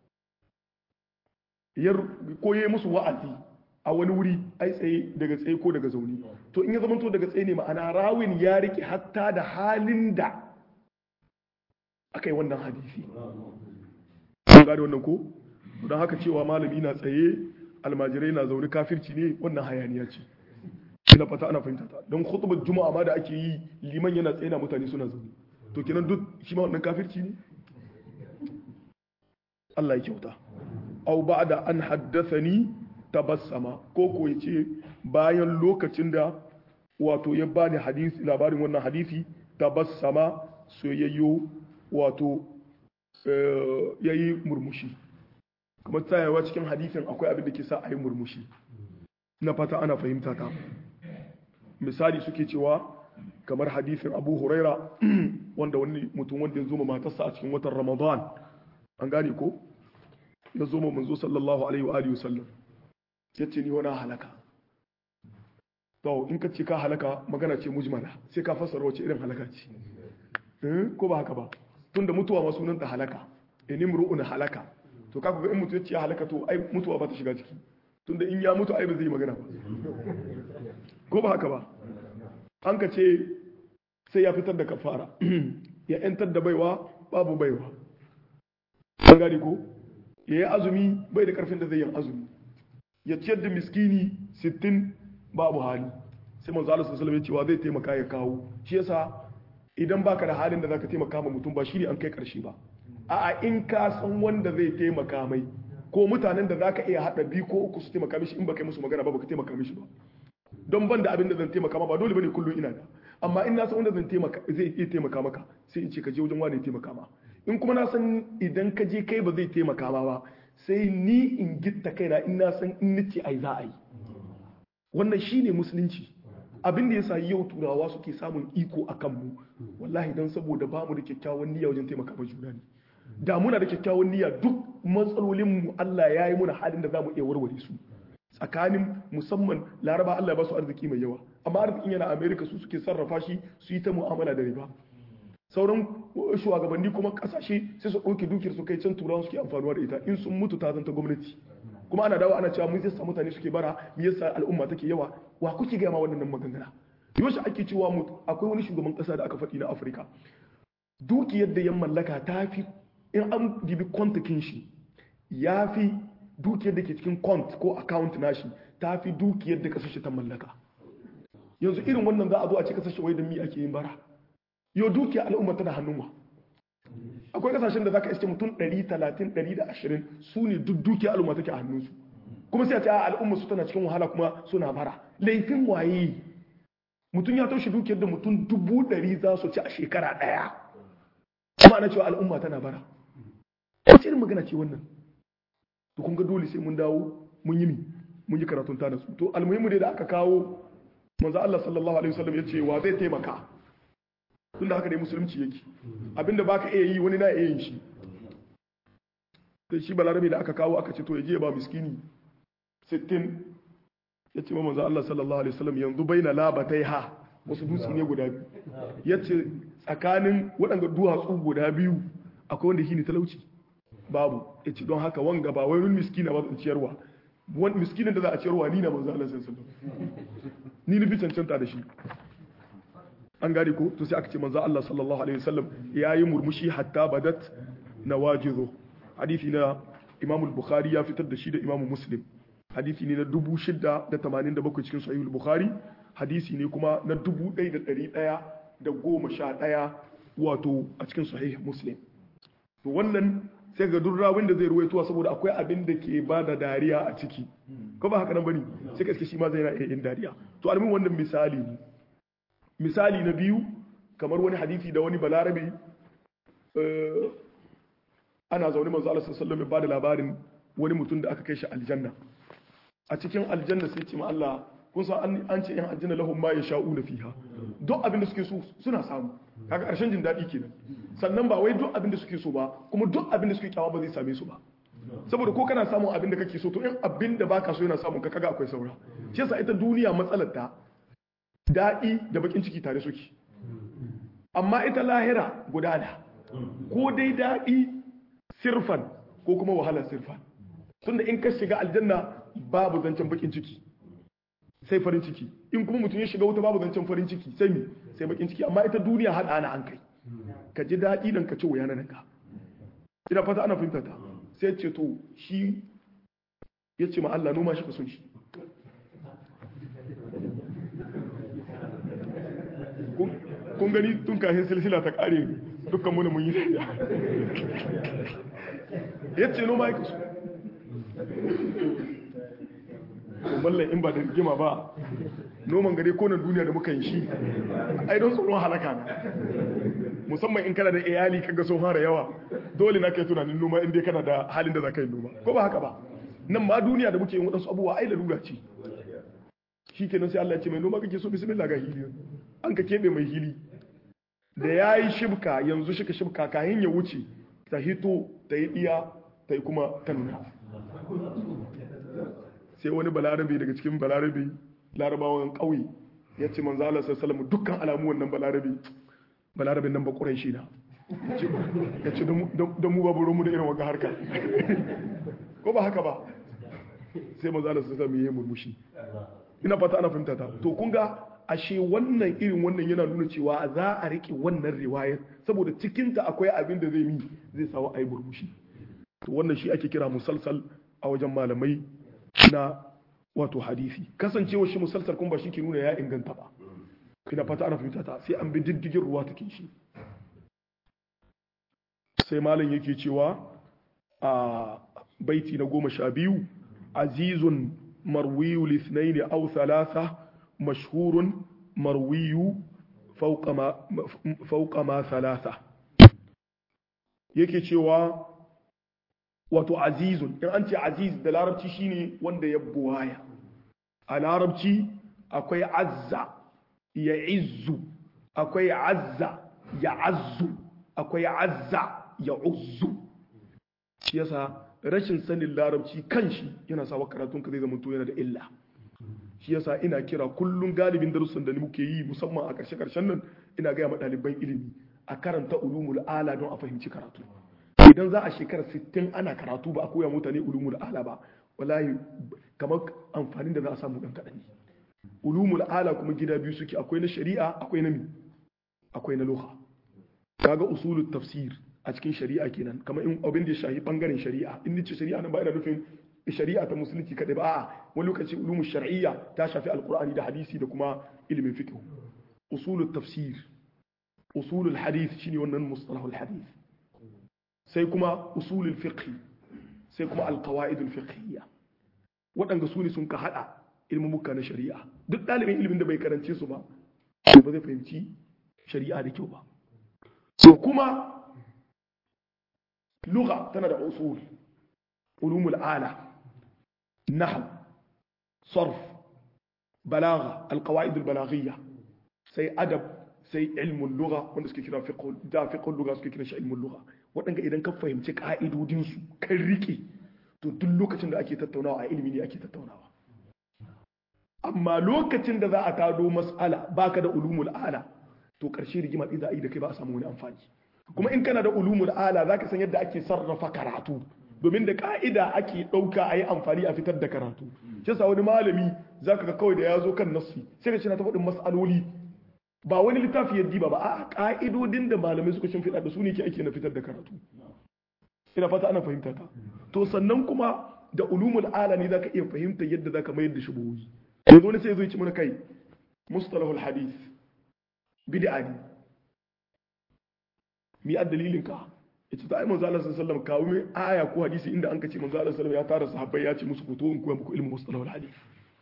ya koye musu wa'azi a wani wuri ai tsaye daga tsaye ko daga zaune to in ya zamanto daga tsaye ne ma'ana rawin ya rike hatta da halin da aka yi wannan hadisi kun gane wannan ko don haka cewa malami na tsaye almajirai na zaune kafirci ne wannan hayaniya ce ina fata ana fahimta ta don khutbar juma'a ma da ake yi liman yana tsaye na mutane suna zaune to kenan duk shi ma wannan kafirci ne Allah ya kyauta au ba'da an haddathani tabassama ko yace bayan lokacin da wato ya bani hadisi labarin wannan hadisi tabassama soyayyo wato yayi murmushi kuma tsayawa cikin hadisin akwai abin da ke sa a yi murmushi na fata ana fahimta ta misali suke cewa kamar hadisin abu huraira wanda wani mutum wanda ya zo matarsa a cikin watan ramadan an gane ko ya zo manzo sallallahu alaihi wa alihi wasallam ya ce ni wani halaka to in ka ce ka halaka magana ce mujmala sai ka fassara wace irin halaka ce ko ba haka ba tunda mutuwa ma sunanta halaka inimru'un halaka to kaga ga in mutu ya halaka to ai mutuwa ba ta shiga ciki tunda in ya mutu ai ba zai magana ba ko ba haka ba an ka ce sai ya fitar da kafara ya yantar da baiwa babu baiwa an gani ko ya yi azumi bai da karfin da zai yi azumi ya ciyar da miskini 60 babu hali sai manzo Allah sallallahu alaihi wasallam ya ce zai taimaka ya kawo shi yasa idan baka da halin da zaka taimaka ma mutum ba shine an kai karshe ba a'a in ka san wanda zai taimaka mai ko mutanen da zaka iya hada biyu ko uku su taimaka mishi in baka yi musu magana ba baka taimaka mishi ba don ban da abin da zan taimaka ma ba dole bane kullum ina da amma in na san wanda zan taimaka zai iya taimaka maka sai in ce ka je wajen wani ya taimaka ma in kuma na san idan ka je kai ba zai taimaka ma ba sai ni in gitta kaina in na san in nace ai za a yi wannan shine musulunci abin da yasa yau turawa suke samun iko akan mu wallahi dan saboda bamu da kyakkyawan niyya wajen taimaka ma juna ne da muna da kyakkyawan niyya duk matsalolin mu Allah ya yi muna halin da zamu iya warware su tsakanin musamman laraba Allah ya ba su arziki mai yawa amma arzikin yana America su suke sarrafa shi su yi ta mu'amala da riba sauran shugabanni kuma kasashe sai su ɗauke dukiyar su kai can turawan suke amfanuwa da ita in sun mutu ta zanta gwamnati kuma ana dawo ana cewa mun yasa mutane suke bara mu yasa al'umma take yawa wa kuke ga ma wannan maganganu yaushe ake cewa mu akwai wani shugaban kasa da aka faɗi na Afirka dukiyar da ya mallaka ta fi in an dibi kwantakin shi ya fi dukiyar da ke cikin kwant ko account nashi ta fi dukiyar da kasashe ta mallaka yanzu irin wannan za a zo a ce kasashe wai da mi ake yin bara yau dukiyar al'umma tana hannun wa akwai kasashen da zaka iske mutum 130 120 su ne duk dukiyar al'umma take a hannunsu kuma sai a ce al'umma su tana cikin wahala kuma suna bara laifin waye mutum ya taushe dukiyar da mutum 100 za su ci a shekara daya kuma ana cewa al'umma tana bara wace irin magana ce wannan to kun ga dole sai mun dawo mun yi karatun ta nasu to almuhimmu dai da aka kawo manzo Allah sallallahu alaihi wasallam ya ce wa zai taimaka tunda haka ne musulunci yake abinda baka iya yi wani na iya yin shi sai shi balarabe da aka kawo aka ce to ya je ba miskini 60 ya ce manzo Allah sallallahu alaihi wasallam yanzu baina labataiha wasu dutse ne guda biyu yace tsakanin waɗanda duwatsu guda biyu akwai wanda shi ne talauci babu yace don haka wanga ba wai miskina ba ciyarwa wani miskinin da za a ciyarwa ni na manzo Allah sallallahu alaihi wasallam ni fi cancanta da shi an gane ko to sai aka ce manzo Allah sallallahu alaihi wasallam yayi murmushi hatta badat nawajizu hadisi na Imam al-Bukhari ya fitar da shi da Imam Muslim hadisi ne na 687 cikin Sahih al-Bukhari hadisi ne kuma na 1111 wato a cikin Sahih Muslim to wannan sai ga duk rawin da zai ruwaito saboda akwai abin da ke ba da dariya a ciki ko ba haka nan bane sai ka shi ma zai na yin dariya to almin wannan misali na biyu kamar wani hadisi da wani balarabe ana zaune manzo Allah sallallahu alaihi wasallam ya bada labarin wani mutum da aka kai shi aljanna a cikin aljanna sai ce ma Allah kun san an ce yan aljanna lahum ma yasha'una fiha duk abin da suke so suna samu kaga karshen jin daɗi kenan sannan ba wai duk abin da suke so ba kuma duk abin da suke kyawa ba zai same su ba saboda ko kana samun abin da kake so to in abin da baka so yana samun ka kaga akwai saura shi yasa ita duniya matsalar ta daɗi da bakin ciki tare suke amma ita lahira guda da ko dai daɗi sirfan ko kuma wahala sirfan tunda in ka shiga aljanna babu zancen bakin ciki sai farin ciki in kuma mutum ya shiga wuta babu zancen farin ciki sai mi sai bakin ciki amma ita duniya hada ana an kai ka ji daɗi dan ka ci wuya nan ka ina fata ana fahimta ta sai ce to shi ya ce ma Allah noma shi ka son shi kun gani tun kafin silsila ta kare dukkan mu mun yi ya ce noma ya kaso mallan in ba da rigima ba noman gare ko na duniya da muka yi shi ai don tsoron halaka na musamman in kana da iyali kaga sun fara yawa dole na kai tunanin noma in dai kana da halin da za ka yi noma ko ba haka ba nan ma duniya da muke yin waɗansu abubuwa ai lalura ce shi kenan sai Allah ya ce mai noma kake so bismillah ga hili an ka keɓe mai hili da ya yi shibka yanzu shika shibka kahin ya wuce ta hito ta yi ɗiya ta yi kuma ta nuna sai wani balarabe daga cikin larabawan ƙauye ya ce manzo Allah sallallahu alaihi dukkan alamu wannan balarabin nan ba Quraishi na ya ce don mu babu mu da irin wanga harka ko ba haka ba sai manzo Allah sallallahu alaihi murmushi ina fata ana fahimta ta to kun ga ashe wannan irin wannan yana nuna cewa za a rike wannan riwayar saboda cikinta akwai abin da zai sawo ayi murmushi to wannan shi ake kira musalsal a wajen malamai na wato hadisi kasancewa shi musalsal kuma ba shi ke nuna ya inganta ba ina fata ana fahimta ta sai an bi diddigin ruwa take shi sai malam yake cewa a baiti na 12 azizun marwiyu lisnaini aw thalatha mashhurun marwiyu fawqa ma thalatha yake cewa wato azizun in an ce aziz da larabci shine wanda ya buwaya a larabci akwai azza ya izzu akwai azza ya azzu akwai azza ya uzzu shi yasa rashin sanin larabci kanshi yana sa karatun ka zai zama to yana da illa shi yasa ina kira kullun galibin darussan da muke yi musamman a karshen nan ina ga ɗaliban ilimi a karanta ulumul ala don a fahimci karatu idan za a shekara 60 ana karatu ba a koya mutane ulumul ala ba wallahi kamar amfanin da za a samu dan kadan ne ulumul ala kuma gida biyu suke akwai na shari'a akwai na lugha kaga usulut tafsir a cikin shari'a kenan kamar in abin da ya shahi bangaren shari'a in nace shari'a nan ba ina nufin shari'a ta musulunci kadai ba a'a wani lokaci ulumul shar'iyya ta shafi alqur'ani da hadisi da kuma ilimin fiqh usulut tafsir usulul hadith shine wannan mustalahul hadith sai kuma usulul fiqh sai kuma alqawaidul fiqhiyya waɗanda su ne sun ka hada ilmumuka na shari'a duk ɗalibin ilimin da bai karance su ba ba zai fahimci shari'a da kyau ba so kuma lugha tana da usul ulumul ala nahw sarf balagha alqawaid albalaghiyya sai adab sai ilmun lugha wanda suke kira fiqhul lugha suke kira shi ilmun lugha waɗanda idan ka fahimci ka'idodin su kan rike to duk lokacin da ake tattaunawa a ilimi ne ake tattaunawa amma lokacin da za a tado mas'ala baka da ulumul ala to karshe rigima din za a yi da kai ba a samu wani amfani kuma in kana da ulumul ala zaka san yadda ake sarrafa karatu domin da ka'ida ake ɗauka a yi amfani a fitar da karatu shi yasa wani malami zaka ga kawai da ya zo kan nassi sai ka ce na ta faɗin mas'aloli ba wani littafi ya diba ba a ka'idodin da malamai suka shimfiɗa da su ne ke ake na fitar da karatu ina fata ana fahimta ta to sannan kuma da ulumul ala ne zaka iya fahimta yadda zaka mayar da shubuhi yanzu wani sai zai ci mana kai mustalahul hadith bid'a ne mi a dalilin ka ita ta manzo Allah sallallahu alaihi wasallam kawo mai aya ko hadisi inda an kace manzo Allah sallallahu alaihi wasallam ya tara sahabbai ya ce musu fito in koya muku ilmin mustalahul hadith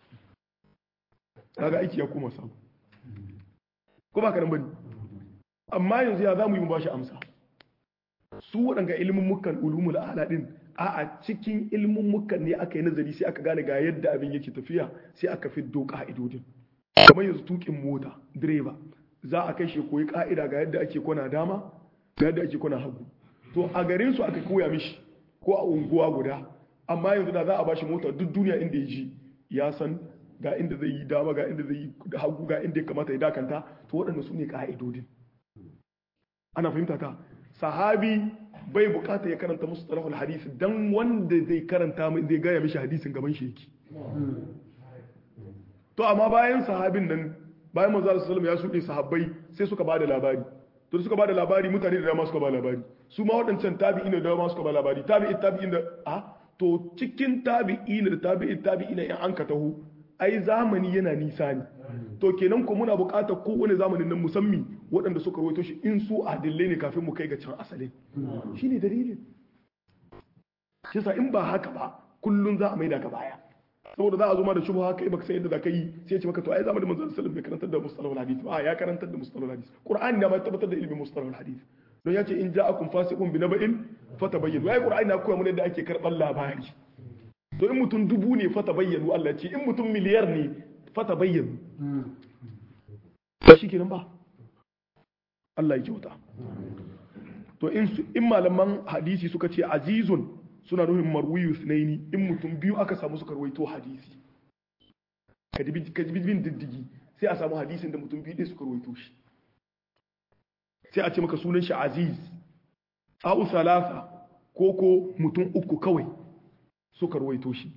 kaga aiki ya koma sabu ko ba karan bane amma yanzu ya zamu yi mu bashi amsa su waɗanga ilimin mukan ulumul ala din a cikin ilimin mukan ne aka yi nazari sai aka gane ga yadda abin yake tafiya sai aka fiddo ka'idodin kamar yanzu tukin mota direba za a kai shi koyi ka'ida ga yadda ake kwana dama ga yadda ake kwana hagu to a garin su aka koya mishi ko a unguwa guda amma yanzu da za a bashi mota duk duniya inda ya ji ya san ga inda zai yi dama ga inda zai yi hagu ga inda ya kamata ya dakanta to waɗanda su ne ka'idodin ana fahimta ta sahabi bai bukata ya karanta musu talahul hadisi dan wanda zai karanta mai zai gaya mishi hadisin gaban shi yake to amma bayan sahabin nan bayan manzo sallallahu alaihi wasallam ya shuɗe sahabbai sai suka bada labari to suka bada labari mutane da dama suka bada labari su ma waɗancan tabi'in da dama suka bada labari tabi'in da to cikin tabi'in da tabi'in in an ka taho ai zamani yana nisa ne to kenan ko muna buƙatar kowane zamanin nan musammi waɗanda suka rawaito shi in su adillai ne kafin mu kai ga can asalin shine dalilin shi yasa in ba haka ba kullun za a maida ka baya saboda za a zo ma da shubha kai baka san yadda za ka yi sai ya ce maka to ai zamanin manzon sallallahu alaihi wasallam bai karantar da mustalahul hadith ba ya karantar da mustalahul hadith qur'ani na ma tabbatar da ilimin mustalahul hadith don ya ce in ja'akum fasiqun bi naba'in fatabayyanu ai qur'ani na koya mun yadda ake karban labari to in mutum dubu ne fatabayyanu Allah ce in mutum miliyar ne fatabayyanu ba shi kenan ba Allah ya kyauta to in malaman hadisi suka ce azizun suna nufin marwiyu sunaini in mutum biyu aka samu suka rawaito hadisi ka ji bin diddigi sai a samu hadisin da mutum biyu ɗaya suka rawaito shi sai a ce maka sunan shi aziz au salasa ko mutum uku kawai suka rawaito shi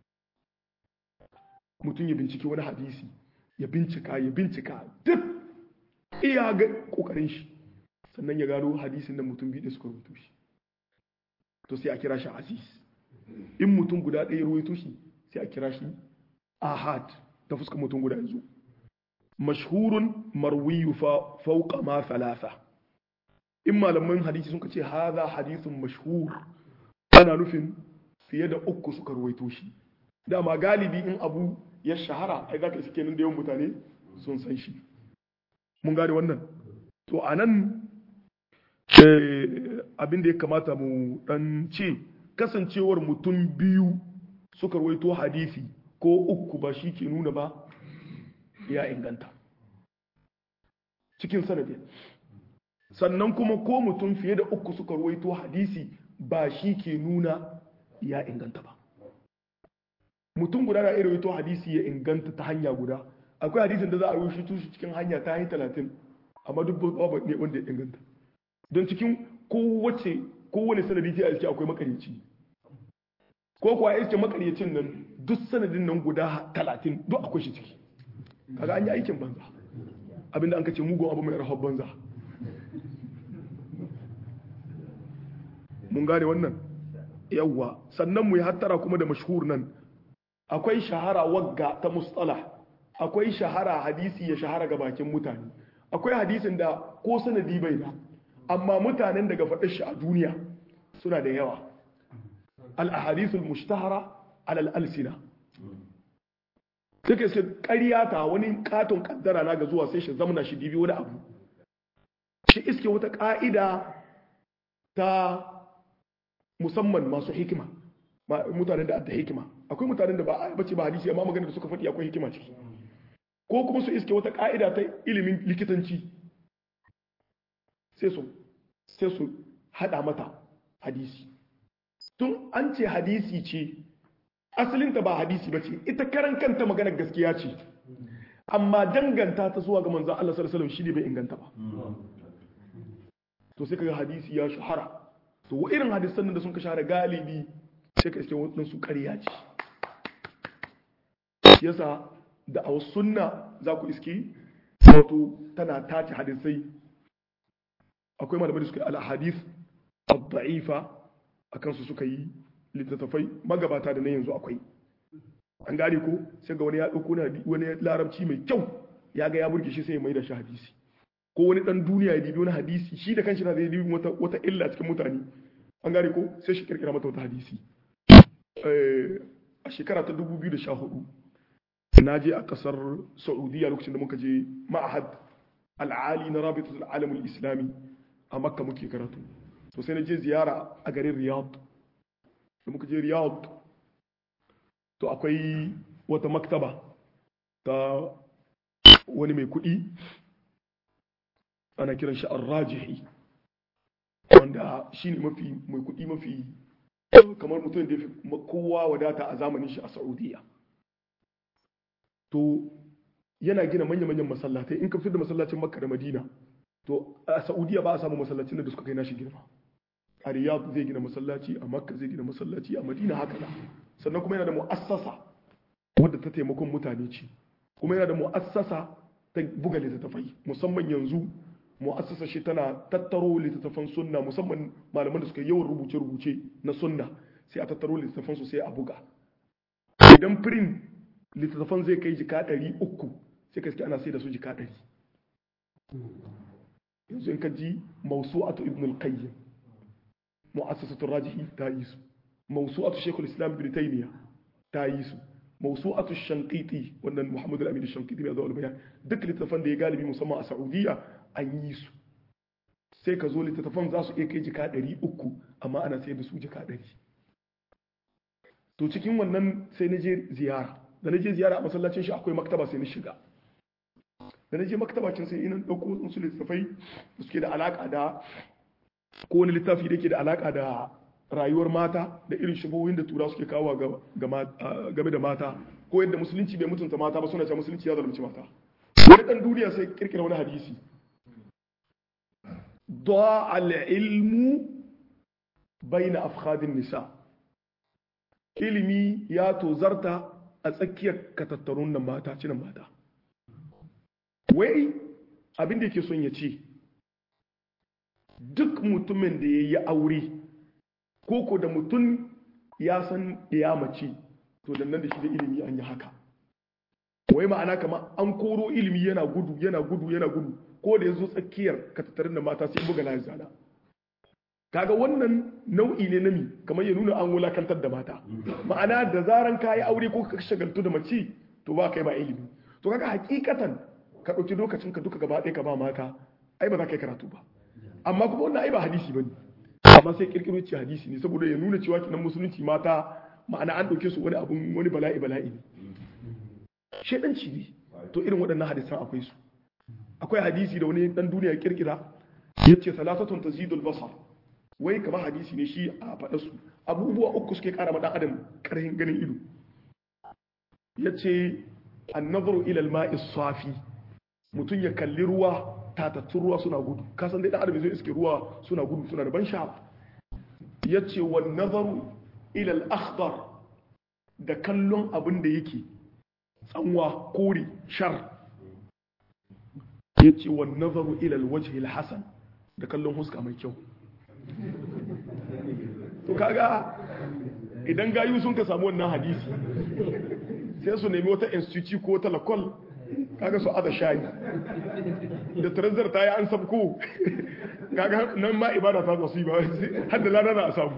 mutum ya bincike wani hadisi ya bincika duk iya ga kokarin shi sannan ya gano hadisin da mutum biyu ɗaya suka rawaito shi to sai a kira shi aziz in mutum guda ɗaya ruwaito shi sai a kira shi ahad ta fuskar mutum guda yanzu mashhurun marwiyu fauqa ma thalatha in malaman hadisi sun ce hadha hadithun mashhur ana nufin fiye da uku suka ruwaito shi dama galibi in abu ya shahara ai zaka iske nan da yawan mutane sun san shi mun gane wannan to anan abin da ya kamata mu dan ce kasancewar mutum biyu suka rawaito hadisi ko uku ba shi ke nuna ba ya inganta cikin sanadin sannan kuma ko mutum fiye da uku suka rawaito hadisi ba shi ke nuna ya inganta ba mutum guda na iya rawaito hadisi ya inganta ta hanya guda akwai hadisin da za a rawaito shi cikin hanya ta yi 30 amma duk ba ne wanda ya inganta don cikin kowane sanadi ta iske akwai makaryaci ko kuwa ya iske makaryacin nan duk sanadin nan guda 30 duk akwai shi ciki kaga an yi aikin banza abinda an kace mugun abu mai rahab banza mun gane wannan yawwa sannan mu yi hattara kuma da mashhur nan akwai shahara wagga ta mustalah akwai shahara hadisi ya shahara ga bakin mutane akwai hadisin da ko sanadi bai da amma mutanen daga faɗin shi a duniya suna da yawa al-ahadithul mushtahara ala al-alsina suka sai ƙarya ta wani katon kaddara na ga zuwa sai shi zamana shi dibi wani abu shi iske wata ƙa'ida ta musamman masu hikima mutanen da adda hikima akwai mutanen da ba a bace ba hadisi amma magana da suka faɗi akwai hikima ciki ko kuma su iske wata ƙa'ida ta ilimin likitanci sai su hada mata hadisi tun an ce hadisi ce asalinta ba hadisi ba ce ita karan kanta maganar gaskiya ce amma danganta ta zuwa ga manzo Allah sallallahu alaihi wasallam shi ne bai inganta ba to sai kaga hadisi ya shahara to wa irin hadisan da sun ka shahara galibi sai ka iske wannan su ƙarya ce yasa da a sunna za ku iske wato tana tace hadisai akwai malamai da suka yi al-hadith ad-da'ifa akan su suka yi littattafai magabata da na yanzu akwai an gane ko sai ga wani ya dauko wani larabci mai kyau ya ga ya burge shi sai ya mai da shi hadisi ko wani dan duniya ya dibi wani hadisi shi da kanshi na zai dibi wata illa cikin mutane an gane ko sai shi kirkira mata wata hadisi a shekara ta 2014 na je a kasar Saudiya lokacin da muka je ma'ahad al'ali na rabitul alamul islami a makka muke karatu to sai na je ziyara a garin Riyadh da muka je Riyadh to akwai wata maktaba ta wani mai kuɗi ana kiran shi ar-rajihi wanda shine mai kuɗi mafi kamar mutum da kowa wadata a zamanin shi a Saudiya to yana gina manya-manyan masallatai in ka fitar da masallacin Makka da Madina to a Saudiya ba a samu masallacin da suka kai nashi girma a Riyadh zai gina masallaci a Makka zai gina masallaci a Madina haka da sannan kuma yana da mu'assasa wadda ta taimakon mutane ce kuma yana da mu'assasa ta buga littattafai musamman yanzu mu'assasa shi tana tattaro littattafan sunna musamman malaman da suka yawan rubuce-rubuce na sunna sai a tattaro littattafan su sai a buga idan print littattafan zai kai jika 300 sai ka ana sai da su jika 100 yanzu in ka ji mawsu'atu ibn al-qayyim mu'assasatu rajihi ta yi su mawsu'atu shaykhul islam ibn taymiya ta yi su mawsu'atu shanqiti wannan muhammad al-amin al-shanqiti mai zuwa bayan duk littattafan da ya galibi musamman a saudiya an yi su sai ka zo littattafan za su iya kai jika 300 amma ana sayar da su jika 100 to cikin wannan sai na je ziyara da na je ziyara a masallacin shi akwai maktaba sai na shiga da na je maktabacin sai ina ɗauko su littattafai da suke da alaƙa da ko wani littafi da ke da alaƙa da rayuwar mata da irin shigohin da tura suke kawo game da mata ko yadda musulunci bai mutunta mata ba suna cewa musulunci ya zalunci mata wani ɗan duniya sai kirkira wani hadisi da al-ilmu bayna afkhadin nisa ilimi ya tozarta a tsakiyar katattarun nan mata cinan mata wai abin da yake son ya ce duk mutumin da ya yi aure ko da mutum ya san ya mace to da nan da shi da ilimi an yi haka wai ma'ana kama an koro ilimi yana gudu ko da ya zo tsakiyar katattarin da mata sai buga layin zana kaga wannan nau'i ne nami kamar ya nuna an wulakantar da mata ma'ana da zaran ka yi aure ko ka shagaltu da mace to ba kai ba ilimi to kaga hakikatan ka ɗauki lokacin ka duka gaba ɗaya ka ba mata ai ba za ka yi karatu ba amma kuma wannan ai ba hadisi bane amma sai kirkiro ce hadisi ne saboda ya nuna cewa kinan musulunci mata ma'ana an ɗauke su wani abun wani bala'i ne shedanci ne to irin waɗannan hadisan akwai su akwai hadisi da wani dan duniya ya kirkira yace salasatun tazidul basar wai kamar hadisi ne shi a faɗa su abubuwa uku suke ƙara ma dan adam ƙarfin ganin ido yace an-nazaru ila al-ma'i safi mutum ya kalli ruwa tatattun ruwa suna gudu kasan dai dan adam zai iske ruwa suna gudu suna da ban sha'awa yace wan nazaru ila al-akhdar da kallon abin da yake tsanwa kore shar yace wan nazaru ila al-wajhi al-hasan da kallon huska mai kyau to kaga idan gayu sun ka samu wannan hadisi sai su nemi wata institute ko wata lakol kaga su aza shayi da tarazar ta yi an sabko kaga nan ma ibada ta zasu yi ba har da lana na a samu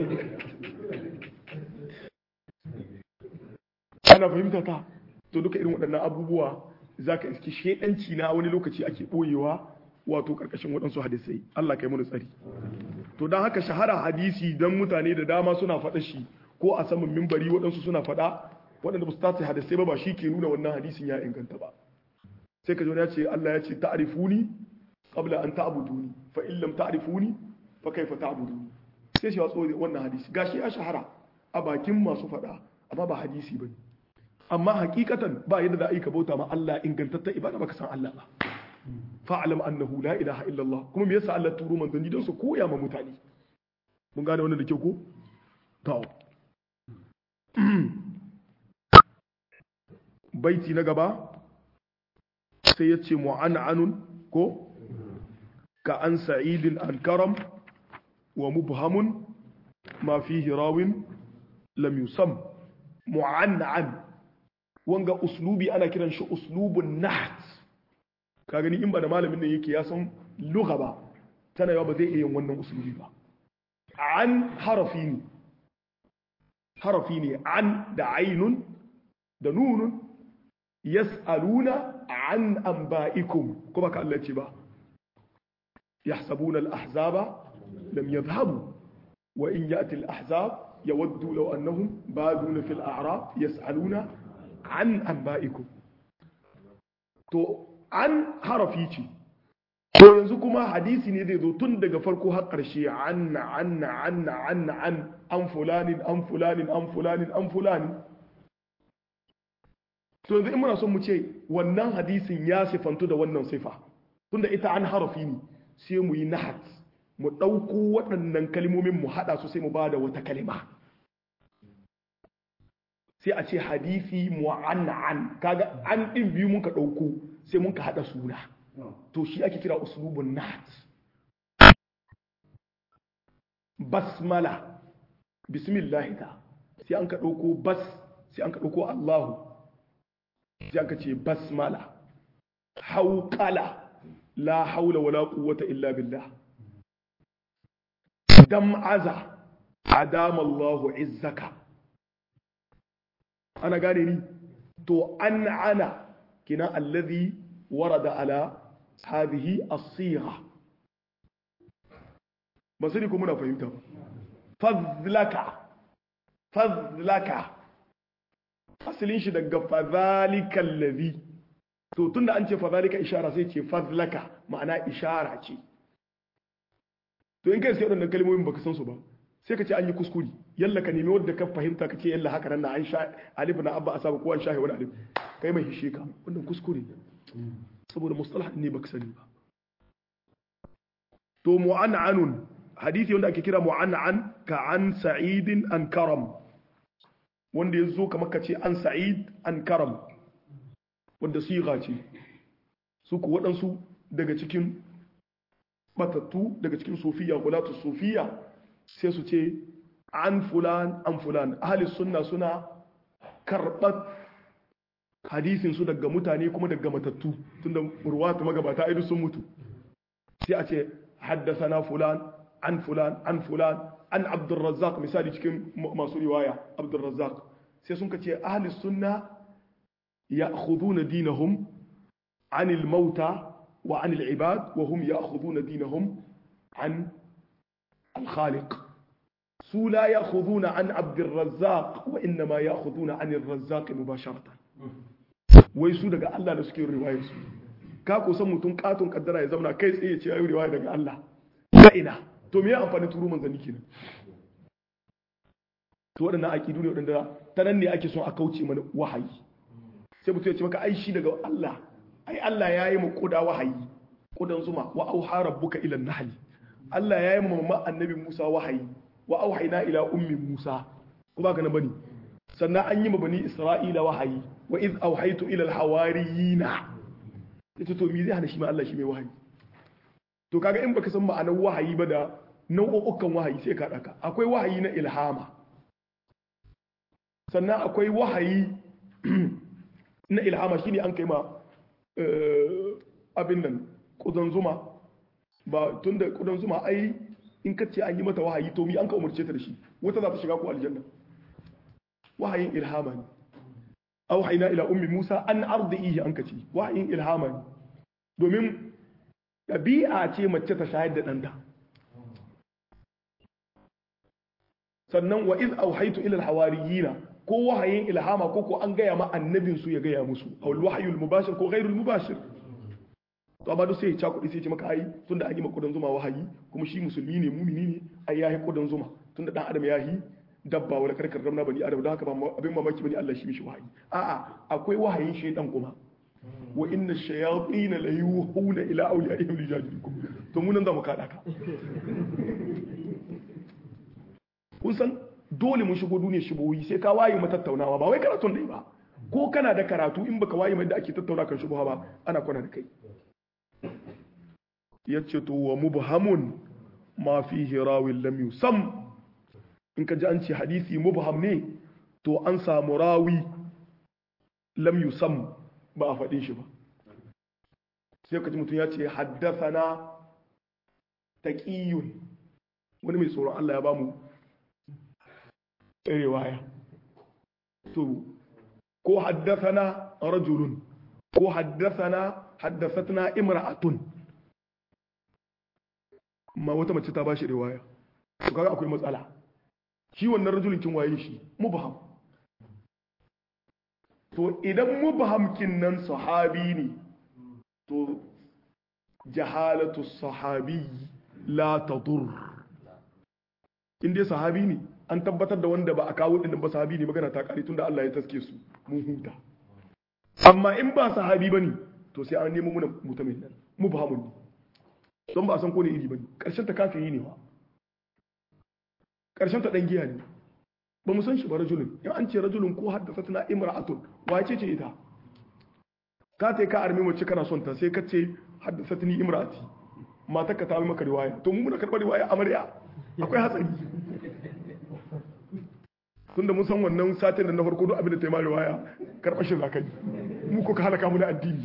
ana fahimta ta to duka irin waɗannan abubuwa za ka iske shaidanci na wani lokaci ake ɓoyewa wato ƙarƙashin waɗansu hadisai Allah kai mana tsari to don haka shahara hadisi don mutane da dama suna faɗa shi ko a saman mimbari waɗansu suna faɗa waɗanda ba su tace hadisai ba shi ke nuna wannan hadisin ya inganta ba sai ka ya ce Allah ya ce ta'rifuni qabla an ta'buduni fa in lam ta'rifuni fa kayfa ta'buduni sai shi watso wannan hadisi gashi ya shahara a bakin masu fada amma ba hadisi bane amma hakikatan ba yadda za a yi ka bauta ma Allah ingantatta ibada baka san Allah ba fa'alam annahu la ilaha illa Allah kuma me yasa Allah turo manzanni don su koya ma mutane mun gane wannan da kyau ko to baiti na gaba sai ya ce mu'an'anun ko ka an sa'idin an karam wa mubhamun ma fihi rawin lam yusam mu'an'an wanga uslubi ana kiran shi uslubun naht ka gani in ba da malamin nan yake ya san lugha ba tana yawa ba zai iya yin wannan uslubi ba an harafi ne an da ainun da nunun yas'aluna an anba'ikum kuma ka Allah ce ba yahsabuna al-ahzaba lam yadhhabu wa in ya'ti al-ahzab yawaddu law annahum baduna fil a'rab yas'aluna an anba'ikum to an harafi ce to yanzu kuma hadisi ne zai zo tun daga farko har ƙarshe an fulanin an fulanin an fulanin an fulanin to yanzu in muna son mu ce wannan hadisin ya sifantu da wannan sifa tunda ita an harafi ne sai mu yi nahat mu ɗauko waɗannan kalmomin mu haɗa su sai mu ba da wata kalima sai a ce hadisi mu'an'an kaga an ɗin biyu mun ka ɗauko sai mun ka haɗa suna to shi ake kira uslubun nahat basmala bismillah ta sai an ka ɗauko bas sai an ka ɗauko Allahu sai an ka ce basmala hauqala la haula wala quwwata illa billah dam'aza adama Allahu izzaka ana gane ni to ana kina alladhi warada ala hadhihi as-sigha basiri ko muna fahimta fadlaka asalin shi daga fadhalika alladhi to tunda an ce fadhalika ishara sai ce fadlaka ma'ana ishara ce to in kai sai wadannan kalmomin baka san su ba sai ka ce an yi kuskure yalla ka nemi wanda ka fahimta ka ce yalla haka nan an sha alif na abba asaba ko an shahi wani alif kai mai hishe ka wannan kuskure saboda mustalah ne baka sani ba to mu'an'anun hadisi wanda ake kira mu'an'an ka an sa'idin an karam wanda yazo kamar ka ce an sa'id an karam wanda siga ce su ku waɗansu daga cikin batattu daga cikin sufiya gulatu sufiya sai su ce an fulan ahli sunna suna karɓar hadisin su daga mutane kuma daga matattu tunda ruwatu magabata idu sun mutu sai a ce haddasana fulan an abdurrazzaq misali cikin masu riwaya abdurrazzaq sai sun ce ahli sunna ya'khuduna dinahum anil mauta wa anil ibad wa hum ya'khuduna dinahum an al-khaliq su la ya'khuduna an abdurrazzaq wa inma ya'khuduna an ar-razzaq mubasharatan wai su daga Allah da suke riwayar su ka ko san mutun katon kaddara ya zauna kai tsaye ce ayi riwaya daga Allah ba ina to me ya amfani turu manzanni kenan to wadannan aqidu ne wadanda tanan ne ake son a kauce mana wahayi sai mutum ya ce maka ai shi daga Allah ai Allah yayi mu kuda wahayi kudan zuma wa auha rabbuka ila an-nahl Allah yayi mu mamma annabi Musa wahayi wa auhayna ila ummi Musa ko baka nan bane sannan an yi ma bani Isra'ila wahayi wa iz auhaytu ila al-hawariyina ita to me zai hana shi ma Allah shi mai wahayi to kaga in baka san ma'anar wahayi ba da nau'ukan wahayi sai ka daka akwai wahayi na ilhama sannan akwai wahayi na ilhama shine an kai ma abin nan kudan zuma ba tunda kudan zuma ai in ka ce an yi mata wahayi to mi an ka umarce ta da shi wata za ta shiga ko aljanna wahayin ilhama ne auhayna ila ummi Musa an ardihi an ka ce wahayin ilhama ne domin ɗabi'a ce mace ta shayar da ɗanta sannan wa iz auhaytu ila alhawariyina ko wahayin ilhama ko an gaya ma annabin su ya gaya musu aw alwahyul mubashir ko ghairul mubashir to amma duk sai ya cakuɗi sai ya ce maka ai tunda an yi makudan zuma wahayi kuma shi musulmi ne mumini ne ai yahi kudan zuma tunda dan adam yahi dabba wala karkar ramna bani adam da haka ba abin mamaki bane Allah shi mishi wahayi a'a akwai wahayin shaytan kuma wa inna shayatin la yuhuna ila awliyaihim lijadilukum to mun nan za mu kada ka kun san dole mun shigo duniyar shubuhi sai ka waye matattaunawa ba wai karatun dai ba ko kana da karatu in baka waye mai da ake tattauna kan shubuha ba ana kwana da kai yace to wa mubhamun ma fihi rawin lam yusam in ka ji an ce hadisi mubham ne to an samu rawi lam yusam ba a faɗin shi ba sai ka ji mutum ya ce haddathana taqiyun wani mai tsoron Allah ya bamu riwaya to ko haddathana rajulun ko haddathatna imra'atun ma wata mace ta bashi riwaya to kaga akwai matsala shi wannan rajulin kin waye shi mubham to idan mubham kin nan sahabi ne to jahalatu sahabi la tadur in dai sahabi ne an tabbatar da wanda ba a kawo din ba sahabi ne magana ta kare tunda Allah ya taske su mun huta amma in ba sahabi bane to sai an nemo muna mutumin nan mubhamun ne don ba a san ko ne iri bane karshen ta kafiri ne ba karshen ta dan giya ne ba mu san shi ba rajulun in an ce rajulun ko haddathatna imra'atun wace ce ita ka tai ka armi mace kana son ta sai ka ce haddathatni imra'ati mata ka ta yi maka riwaya to mu muna karɓar riwaya amarya akwai hatsari tunda mun san wannan satin da na farko duk abin da ta yi ma riwaya karɓar shi zakai mu ko ka halaka mu na addini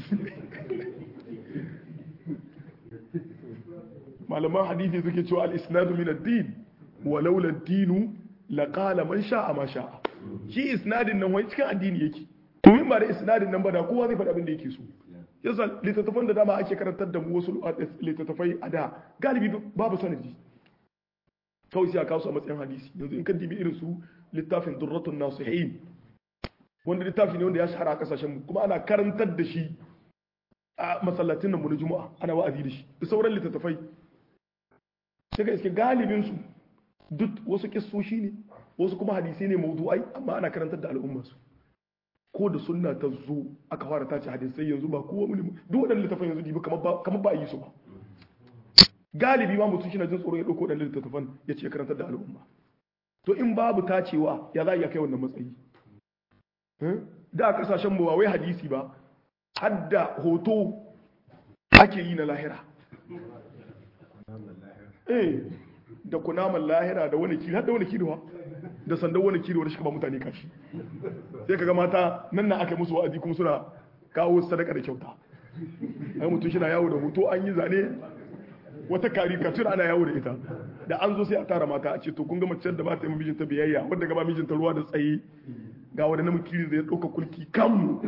malaman hadisi suke cewa al-isnadu min ad-din wa laula ad-dinu laqala man sha'a ma sha'a shi isnadin nan wai cikin addini yake domin ba da isnadin nan ba da kowa zai faɗi abin da yake so yasa littattafan da dama ake karantar da mu wasu littattafai a da galibi babu sanadi kawai sai a kawo su a matsayin hadisi yanzu in kan dibi irin su littafin durratun nasihin wanda littafi ne wanda ya shahara a kasashen mu kuma ana karantar da shi a masallatin nan mu na juma'a ana wa'azi da shi da sauran littattafai sai ga iske galibin su duk wasu kissoshi ne wasu kuma hadisi ne mawdu'ai amma ana karantar da al'umma su ko da sunna ta zo aka fara tace hadisai yanzu ba kowa mun duk wadannan littafan yanzu dibi kamar ba yi su ba galibi ma mutum shi na jin tsoron ya dauko wadannan littafan ya ce karantar da al'umma to in babu tacewa ya za a iya kai wannan matsayi da kasashen mu ba wai hadisi ba hadda hoto ake yi na lahira da kunaman lahira da wani kiri har da wani kiriwa da sandan wani kiriwa da shi ba mutane kashi sai kaga mata nan na aka yi musu wa'azi kuma suna kawo sadaka da kyauta ai mutum shi na yawo da hoto an yi zane wata karikatur ana yawo da ita da an zo sai a tara mata a ce to kun ga mace da ba ta yi mijinta biyayya wanda gaba mijinta ruwa da tsaye ga wanda namu kiri zai ɗauka kulki kanmu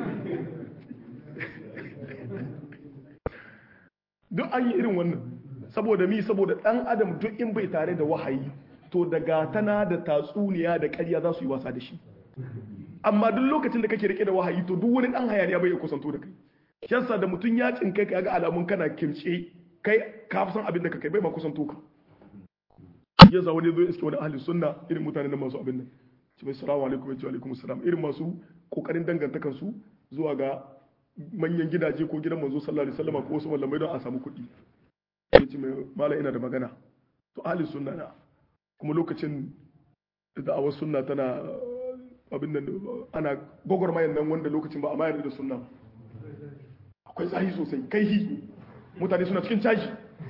duk an yi irin wannan saboda saboda ɗan adam duk in bai tare da wahayi to daga tana da tatsuniya da ƙarya za su yi wasa da shi amma duk lokacin da kake rike da wahayi to duk wani ɗan hayaniya bai kusanto da kai yasa da mutum ya cinkai ka ga alamun kana kimce kai ka fi san abin da ka kai bai ma kusanto ka yasa wani zo iske wani ahli sunna irin mutane da masu abin nan ce bai salamu alaikum wa alaikum assalam irin masu kokarin dangantakan su zuwa ga manyan gidaje ko gidan manzo sallallahu alaihi wasallam ko wasu mallamai don a samu kuɗi yace mai mala ina da magana to ahli sunna na kuma lokacin da awas sunna tana abin nan ana gogormayan nan wanda lokacin ba a mayar da sunna akwai tsayi sosai kai mutane suna cikin caji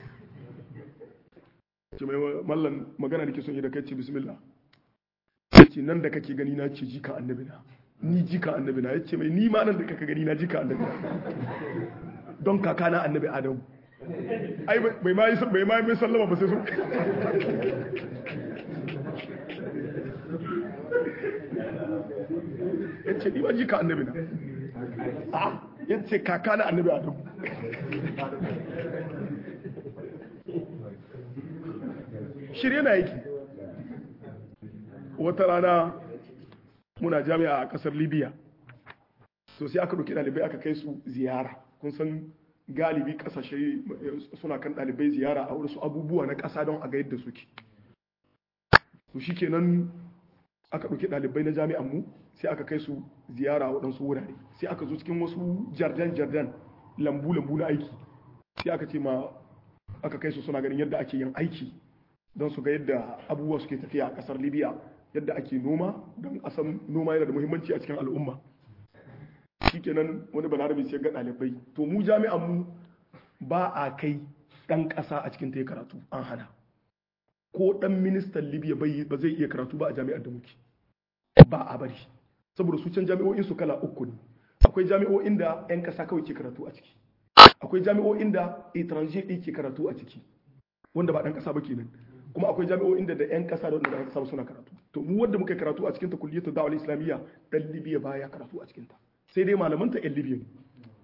ce mai mallan magana da ke son yi da kai ce bismillah ce nan da kake gani na ce jika annabi na ni jika annabi na yace mai ni ma nan da kake gani na jika annabi na don kakana annabi adamu ai bai ma mai sallama ba sai su yace ni ma jika annabi na yace kakana annabi adamu shirye na yake wata rana muna jami'a a kasar libya so sai aka ɗauki ɗalibai aka kai su ziyara kun san galibi kasashe suna kan ɗalibai ziyara a wasu abubuwa na ƙasa don a ga yadda suke to shikenan aka ɗauki ɗalibai na jami'an mu sai aka kai su ziyara a waɗansu wurare sai aka zo cikin wasu jardan lambu na aiki sai aka ce ma aka kai su suna ganin yadda ake yin aiki don su ga yadda abubuwa suke tafiya a ƙasar libya yadda ake noma don a san noma yana da muhimmanci a cikin al'umma shikenan wani balarabe sai ga ɗalibai to mu jami'an mu ba a kai ɗan ƙasa a cikin ta yi karatu an hana ko ɗan ministan libya ba zai iya karatu ba a jami'ar da muke ba a bari saboda su can jami'o'in su kala uku ne akwai jami'o'in da 'yan ƙasa kawai ke karatu a ciki akwai jami'o'in da étranger ɗin ke karatu a ciki wanda ba ɗan ƙasa ba kenan kuma akwai jami'o'in da 'yan ƙasa da wanda ba 'yan ƙasa ba suna karatu to mu wanda muka karatu a cikin ta kulliyatu da'wal islamiyya ɗan libya baya karatu a cikin ta sai dai malaman ta 'yan libya ne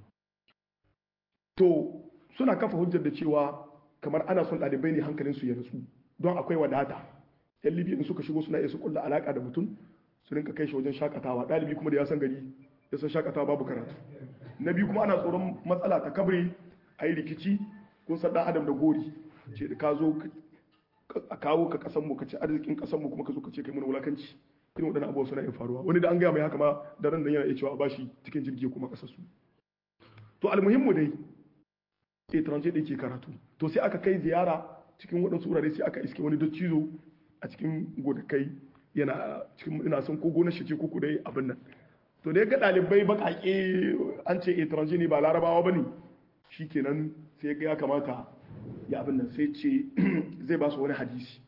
to suna kafa hujjar da cewa kamar ana son ɗalibai ne hankalin su ya nutsu don akwai wadata 'yan libya suka shigo suna iya su kulla alaka da mutum su rinka kai shi wajen shakatawa ɗalibi kuma da ya san gari ya san shakatawa babu karatu na biyu kuma ana tsoron matsala ta kabri a yi rikici kun san ɗan adam da gori ce da ka zo a kawo ka kasan mu ka ci arzikin kasan mu kuma ka zo ka ce kai mana wulakanci irin waɗannan abubuwa suna yin faruwa wani da an gaya mai haka ma da ran nan yana iya cewa a bashi cikin jirgi kuma kasar su to almuhimmu dai étranger da ke karatu to sai aka kai ziyara cikin waɗansu wurare sai aka iske wani dattijo a cikin gonakai yana cikin ina son ko gonar shi ce ko dai abin nan to da ya ga ɗalibai baƙaƙe an ce étranger ne ba larabawa ba ne shikenan sai ga ya kamata ya abin nan sai ce zai ba su wani hadisi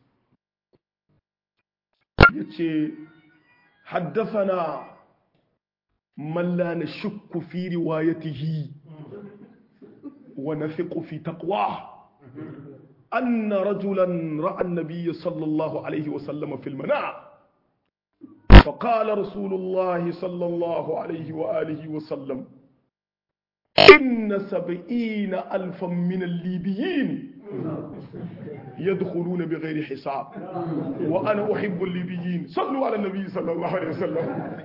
ya ce haddasana man la nashukku fi riwayatihi wa nathiqu fi taqwa anna rajulan ra'a an-nabiy sallallahu alayhi wa sallam fi al-mana' فقال رسول الله صلى الله عليه وآله وسلم إن 70,000 من الليبيين يدخلون بغير حساب وأنا أحب الليبيين صلوا على النبي صلى الله عليه وسلم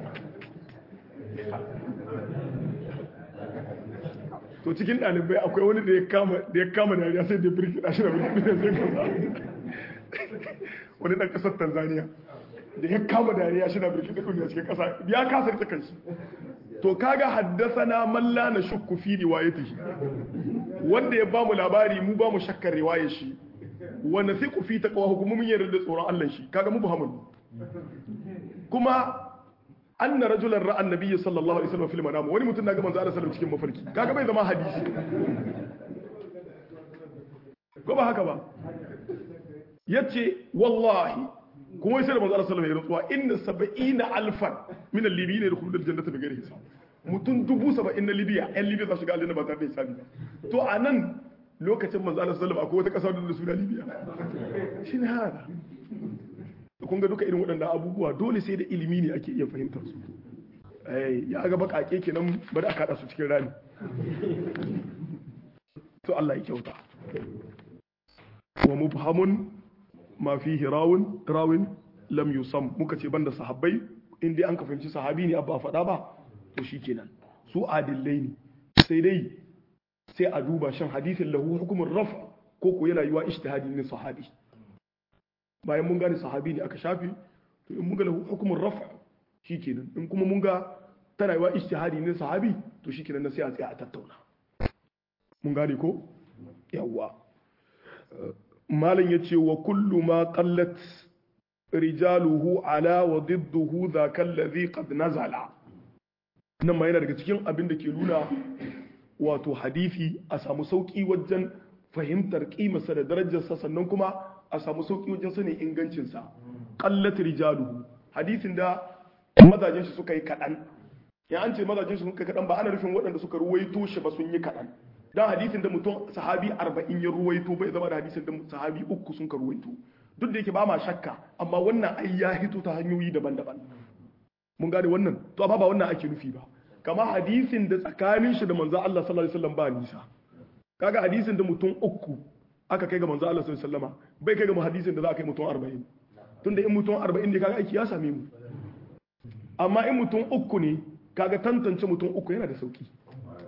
to cikin ɗalibai akwai wani da ya kama dariya sai da birki da shi da birki da sai kaza wani ɗan ƙasar Tanzania da ya kama dariya shi na birki da ɗin cikin ƙasa ya kasa rike kanshi to kaga haddasana man la nashukku fi riwayatihi wanda ya bamu labari mu bamu shakkar riwayar shi wa nathiqu fi taqwa hukumu mun yarda da tsoron Allah shi kaga mu Muhammad kuma anna rajulan ra'a annabiy sallallahu alaihi wasallam fil manam wani mutum naga manzo Allah sallallahu cikin mafarki kaga bai zama hadisi ko ba haka ba yace wallahi kuma sai da manzo Allah sallallahu alaihi wasallam ya rantsuwa inna 70,000 min al-libiyyin yadkhuluna al-jannata bighairi hisab mutum 70,000 na Libya ɗan Libya za su ga aljanna ba tare da hisabi to anan lokacin manzo Allah sallallahu alaihi wasallam akwai wata ƙasa da su da Libya shin hada kun ga duka irin waɗannan abubuwa dole sai da ilimi ne ake iya fahimtar su ya ga baƙaƙe kenan bari a kaɗa su cikin rami to Allah ya kyauta wa mubhamun ma fihi rawin lam yusam muka ce banda sahabbai in dai an ka fahimci sahabi ne abba faɗa ba to shikenan su adillai ne sai dai sai a duba shan hadisin lahu hukumin rafa ko ko yana yiwa ijtihadi ne sahabi bayan mun gane sahabi ne aka shafi to in mun ga lahu hukumin rafa shikenan in kuma mun ga tana yiwa ijtihadi ne sahabi to shikenan na sai a tsaya a tattauna mun gane ko yawwa malam yace wa kullu ma qallat rijaluhu ala wa didduhu dhaka alladhi qad nazala nan ma yana daga cikin abin da ke nuna wato hadisi a samu sauki wajen fahimtar kimarsa da darajarsa sannan kuma a samu sauki wajen sanin ingancinsa qallat rijaluhu hadisin da mazajin shi suka yi kadan ya an ce mazajin shi suka yi kadan ba ana nufin waɗanda suka ruwaito shi ba sun yi kadan dan hadisin da mutum sahabi 40 ya ruwaito bai zama da hadisin da sahabi 3 sun ka ruwaito duk da yake ba ma shakka amma wannan ai ya hito ta hanyoyi daban-daban mun gane wannan to amma ba wannan ake nufi ba kama hadisin da tsakanin shi da manzo Allah sallallahu alaihi wasallam ba nisa kaga hadisin da mutum 3 aka kai ga manzo Allah sallallahu alaihi wasallama bai kai ga hadisin da za a kai mutum 40 tunda in mutum 40 ne kaga aiki ya same mu amma in mutum 3 ne kaga tantance mutum 3 yana da sauki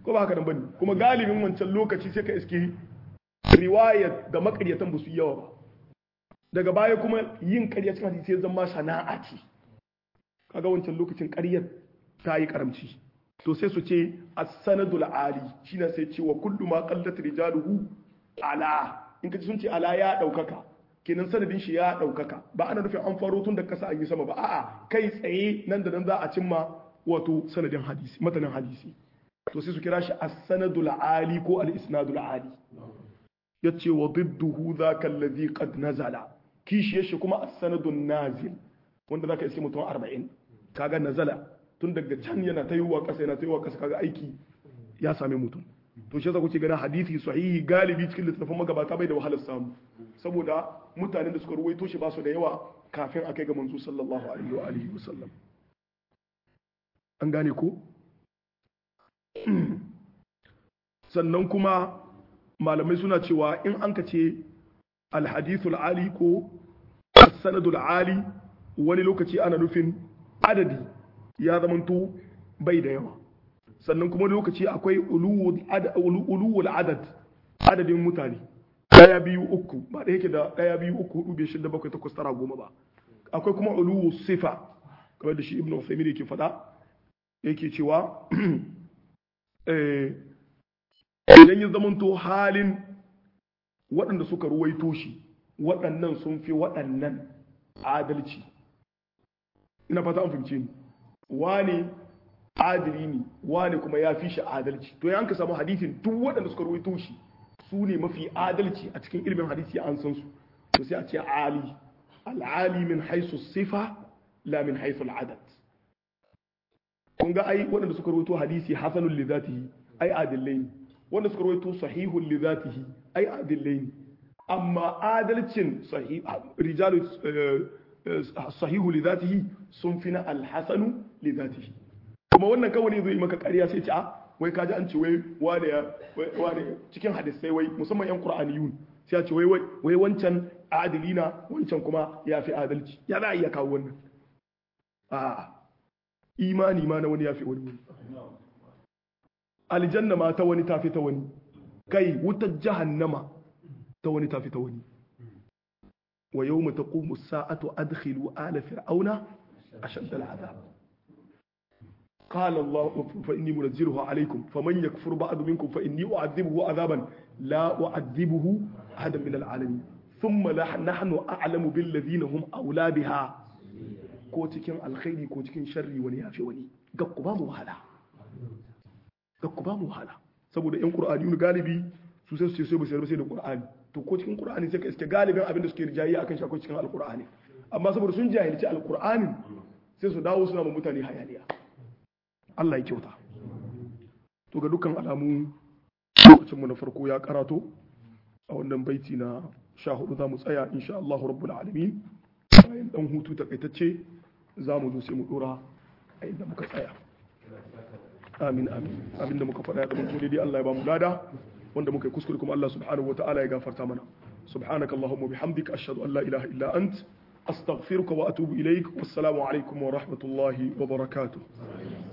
ko ba haka nan bane kuma galibin wancan lokaci sai ka iske riwaya da makaryatan ba su yi yawa ba daga baya kuma yin ƙarya cikin hadisi sai zama sana'a ce kaga wancan lokacin ƙaryar ta yi karamci to sai su ce as-sanadul ali shine sai ce wa kullu ma qallat rijaluhu ala in kaji sun ce ala ya daukaka kenan sanadin shi ya daukaka ba ana nufin an faro tun da kasa an yi sama ba a'a kai tsaye nan da nan za a cimma wato sanadin hadisi matanin hadisi to sai su kira shi as-sanadul ali ko al-isnadul ali yace wa didduhu dhaka alladhi qad nazala kishi shi kuma as-sanadun nazil wanda zaka iske mutum 40 kaga nazala tun daga can yana ta yiwa kasa yana ta yiwa kasa kaga aiki ya same mutum to shi yasa kuke ganin hadisi sahihi galibi cikin littafin magabata bai da wahalar samu saboda mutanen da suka ruwaito shi ba su da yawa kafin a kai ga manzo sallallahu alaihi wa alihi wasallam an gane ko sannan kuma malamai suna cewa in an ka ce alhadithul ali ko sanadul ali wani lokaci ana nufin adadi ya zamanto bai da yawa sannan kuma lokaci akwai uluwul adadin mutane daya biyu uku ba da yake da daya biyu uku hudu biyar shida bakwai takwas tara goma ba akwai kuma uluwu sifa kamar da shi ibnu Uthaymeen yake faɗa yake cewa idan ya zamanto halin waɗanda suka ruwaito shi waɗannan sun fi waɗannan adalci ina fata an fahimce ni wani adili ne wani kuma ya fi shi adalci to yan ka samu hadisin duk waɗanda suka ruwaito shi su ne mafi adalci a cikin ilimin hadisi an san su to sai a ce ali al-ali min haisu sifa la min haisu al-adad kun ga ai waɗanda suka ruwaito hadisi hasanul li zatihi ai adillai ne wanda suka rawaito sahihul li zatihi ai adillai ne amma adalcin rijalu sahihu li zatihi sun fi na alhasanu li zatihi kuma wannan kawai zai maka ƙarya sai ce a wai kaji an ce wai wane cikin hadisai wai musamman yan qur'aniyun sai a ce wai wancan adilina wancan kuma ya fi adalci ya za a iya kawo wannan a imani ma na wani ya fi wani aljanna ma ta wani tafi ta wani kai wutar jahannama ta wani tafi ta wani wa yawma taqumu as-sa'atu adkhilu ala fir'auna ashadda al-'adab qala Allah fa inni munazziluhu alaykum faman yakfur ba'du minkum fa inni u'adhibuhu 'adaban la u'adhibuhu ahadan min al-'alamin thumma nahnu a'lamu bil ladina hum awla biha ko cikin alkhairi ko cikin sharri wani yafi wani ga ku ba mu wahala ku ba mu wahala saboda yan qur'ani galibi su sai su ce sai ba sai da qur'ani to ko cikin qur'ani sai ka iske galibin abin da suke rijayi akan shi akwai cikin alqur'ani amma saboda sun jahilci alqur'ani sai su dawo suna ma mutane hayaniya Allah ya kyauta to ga dukkan alamu lokacin mu na farko ya karato a wannan baiti na 14 zamu tsaya insha Allah rabbul alamin bayan dan hutu takaitacce zamu zo sai mu dora a inda muka tsaya amin amin abinda muka faɗa ya zama ko daidai Allah ya ba mu lada wanda muka yi kuskure kuma Allah subhanahu wa ta'ala ya gafarta mana subhanaka allahumma bihamdika ashhadu an la ilaha illa ant astaghfiruka wa atubu ilaik wassalamu alaikum wa rahmatullahi wa barakatuh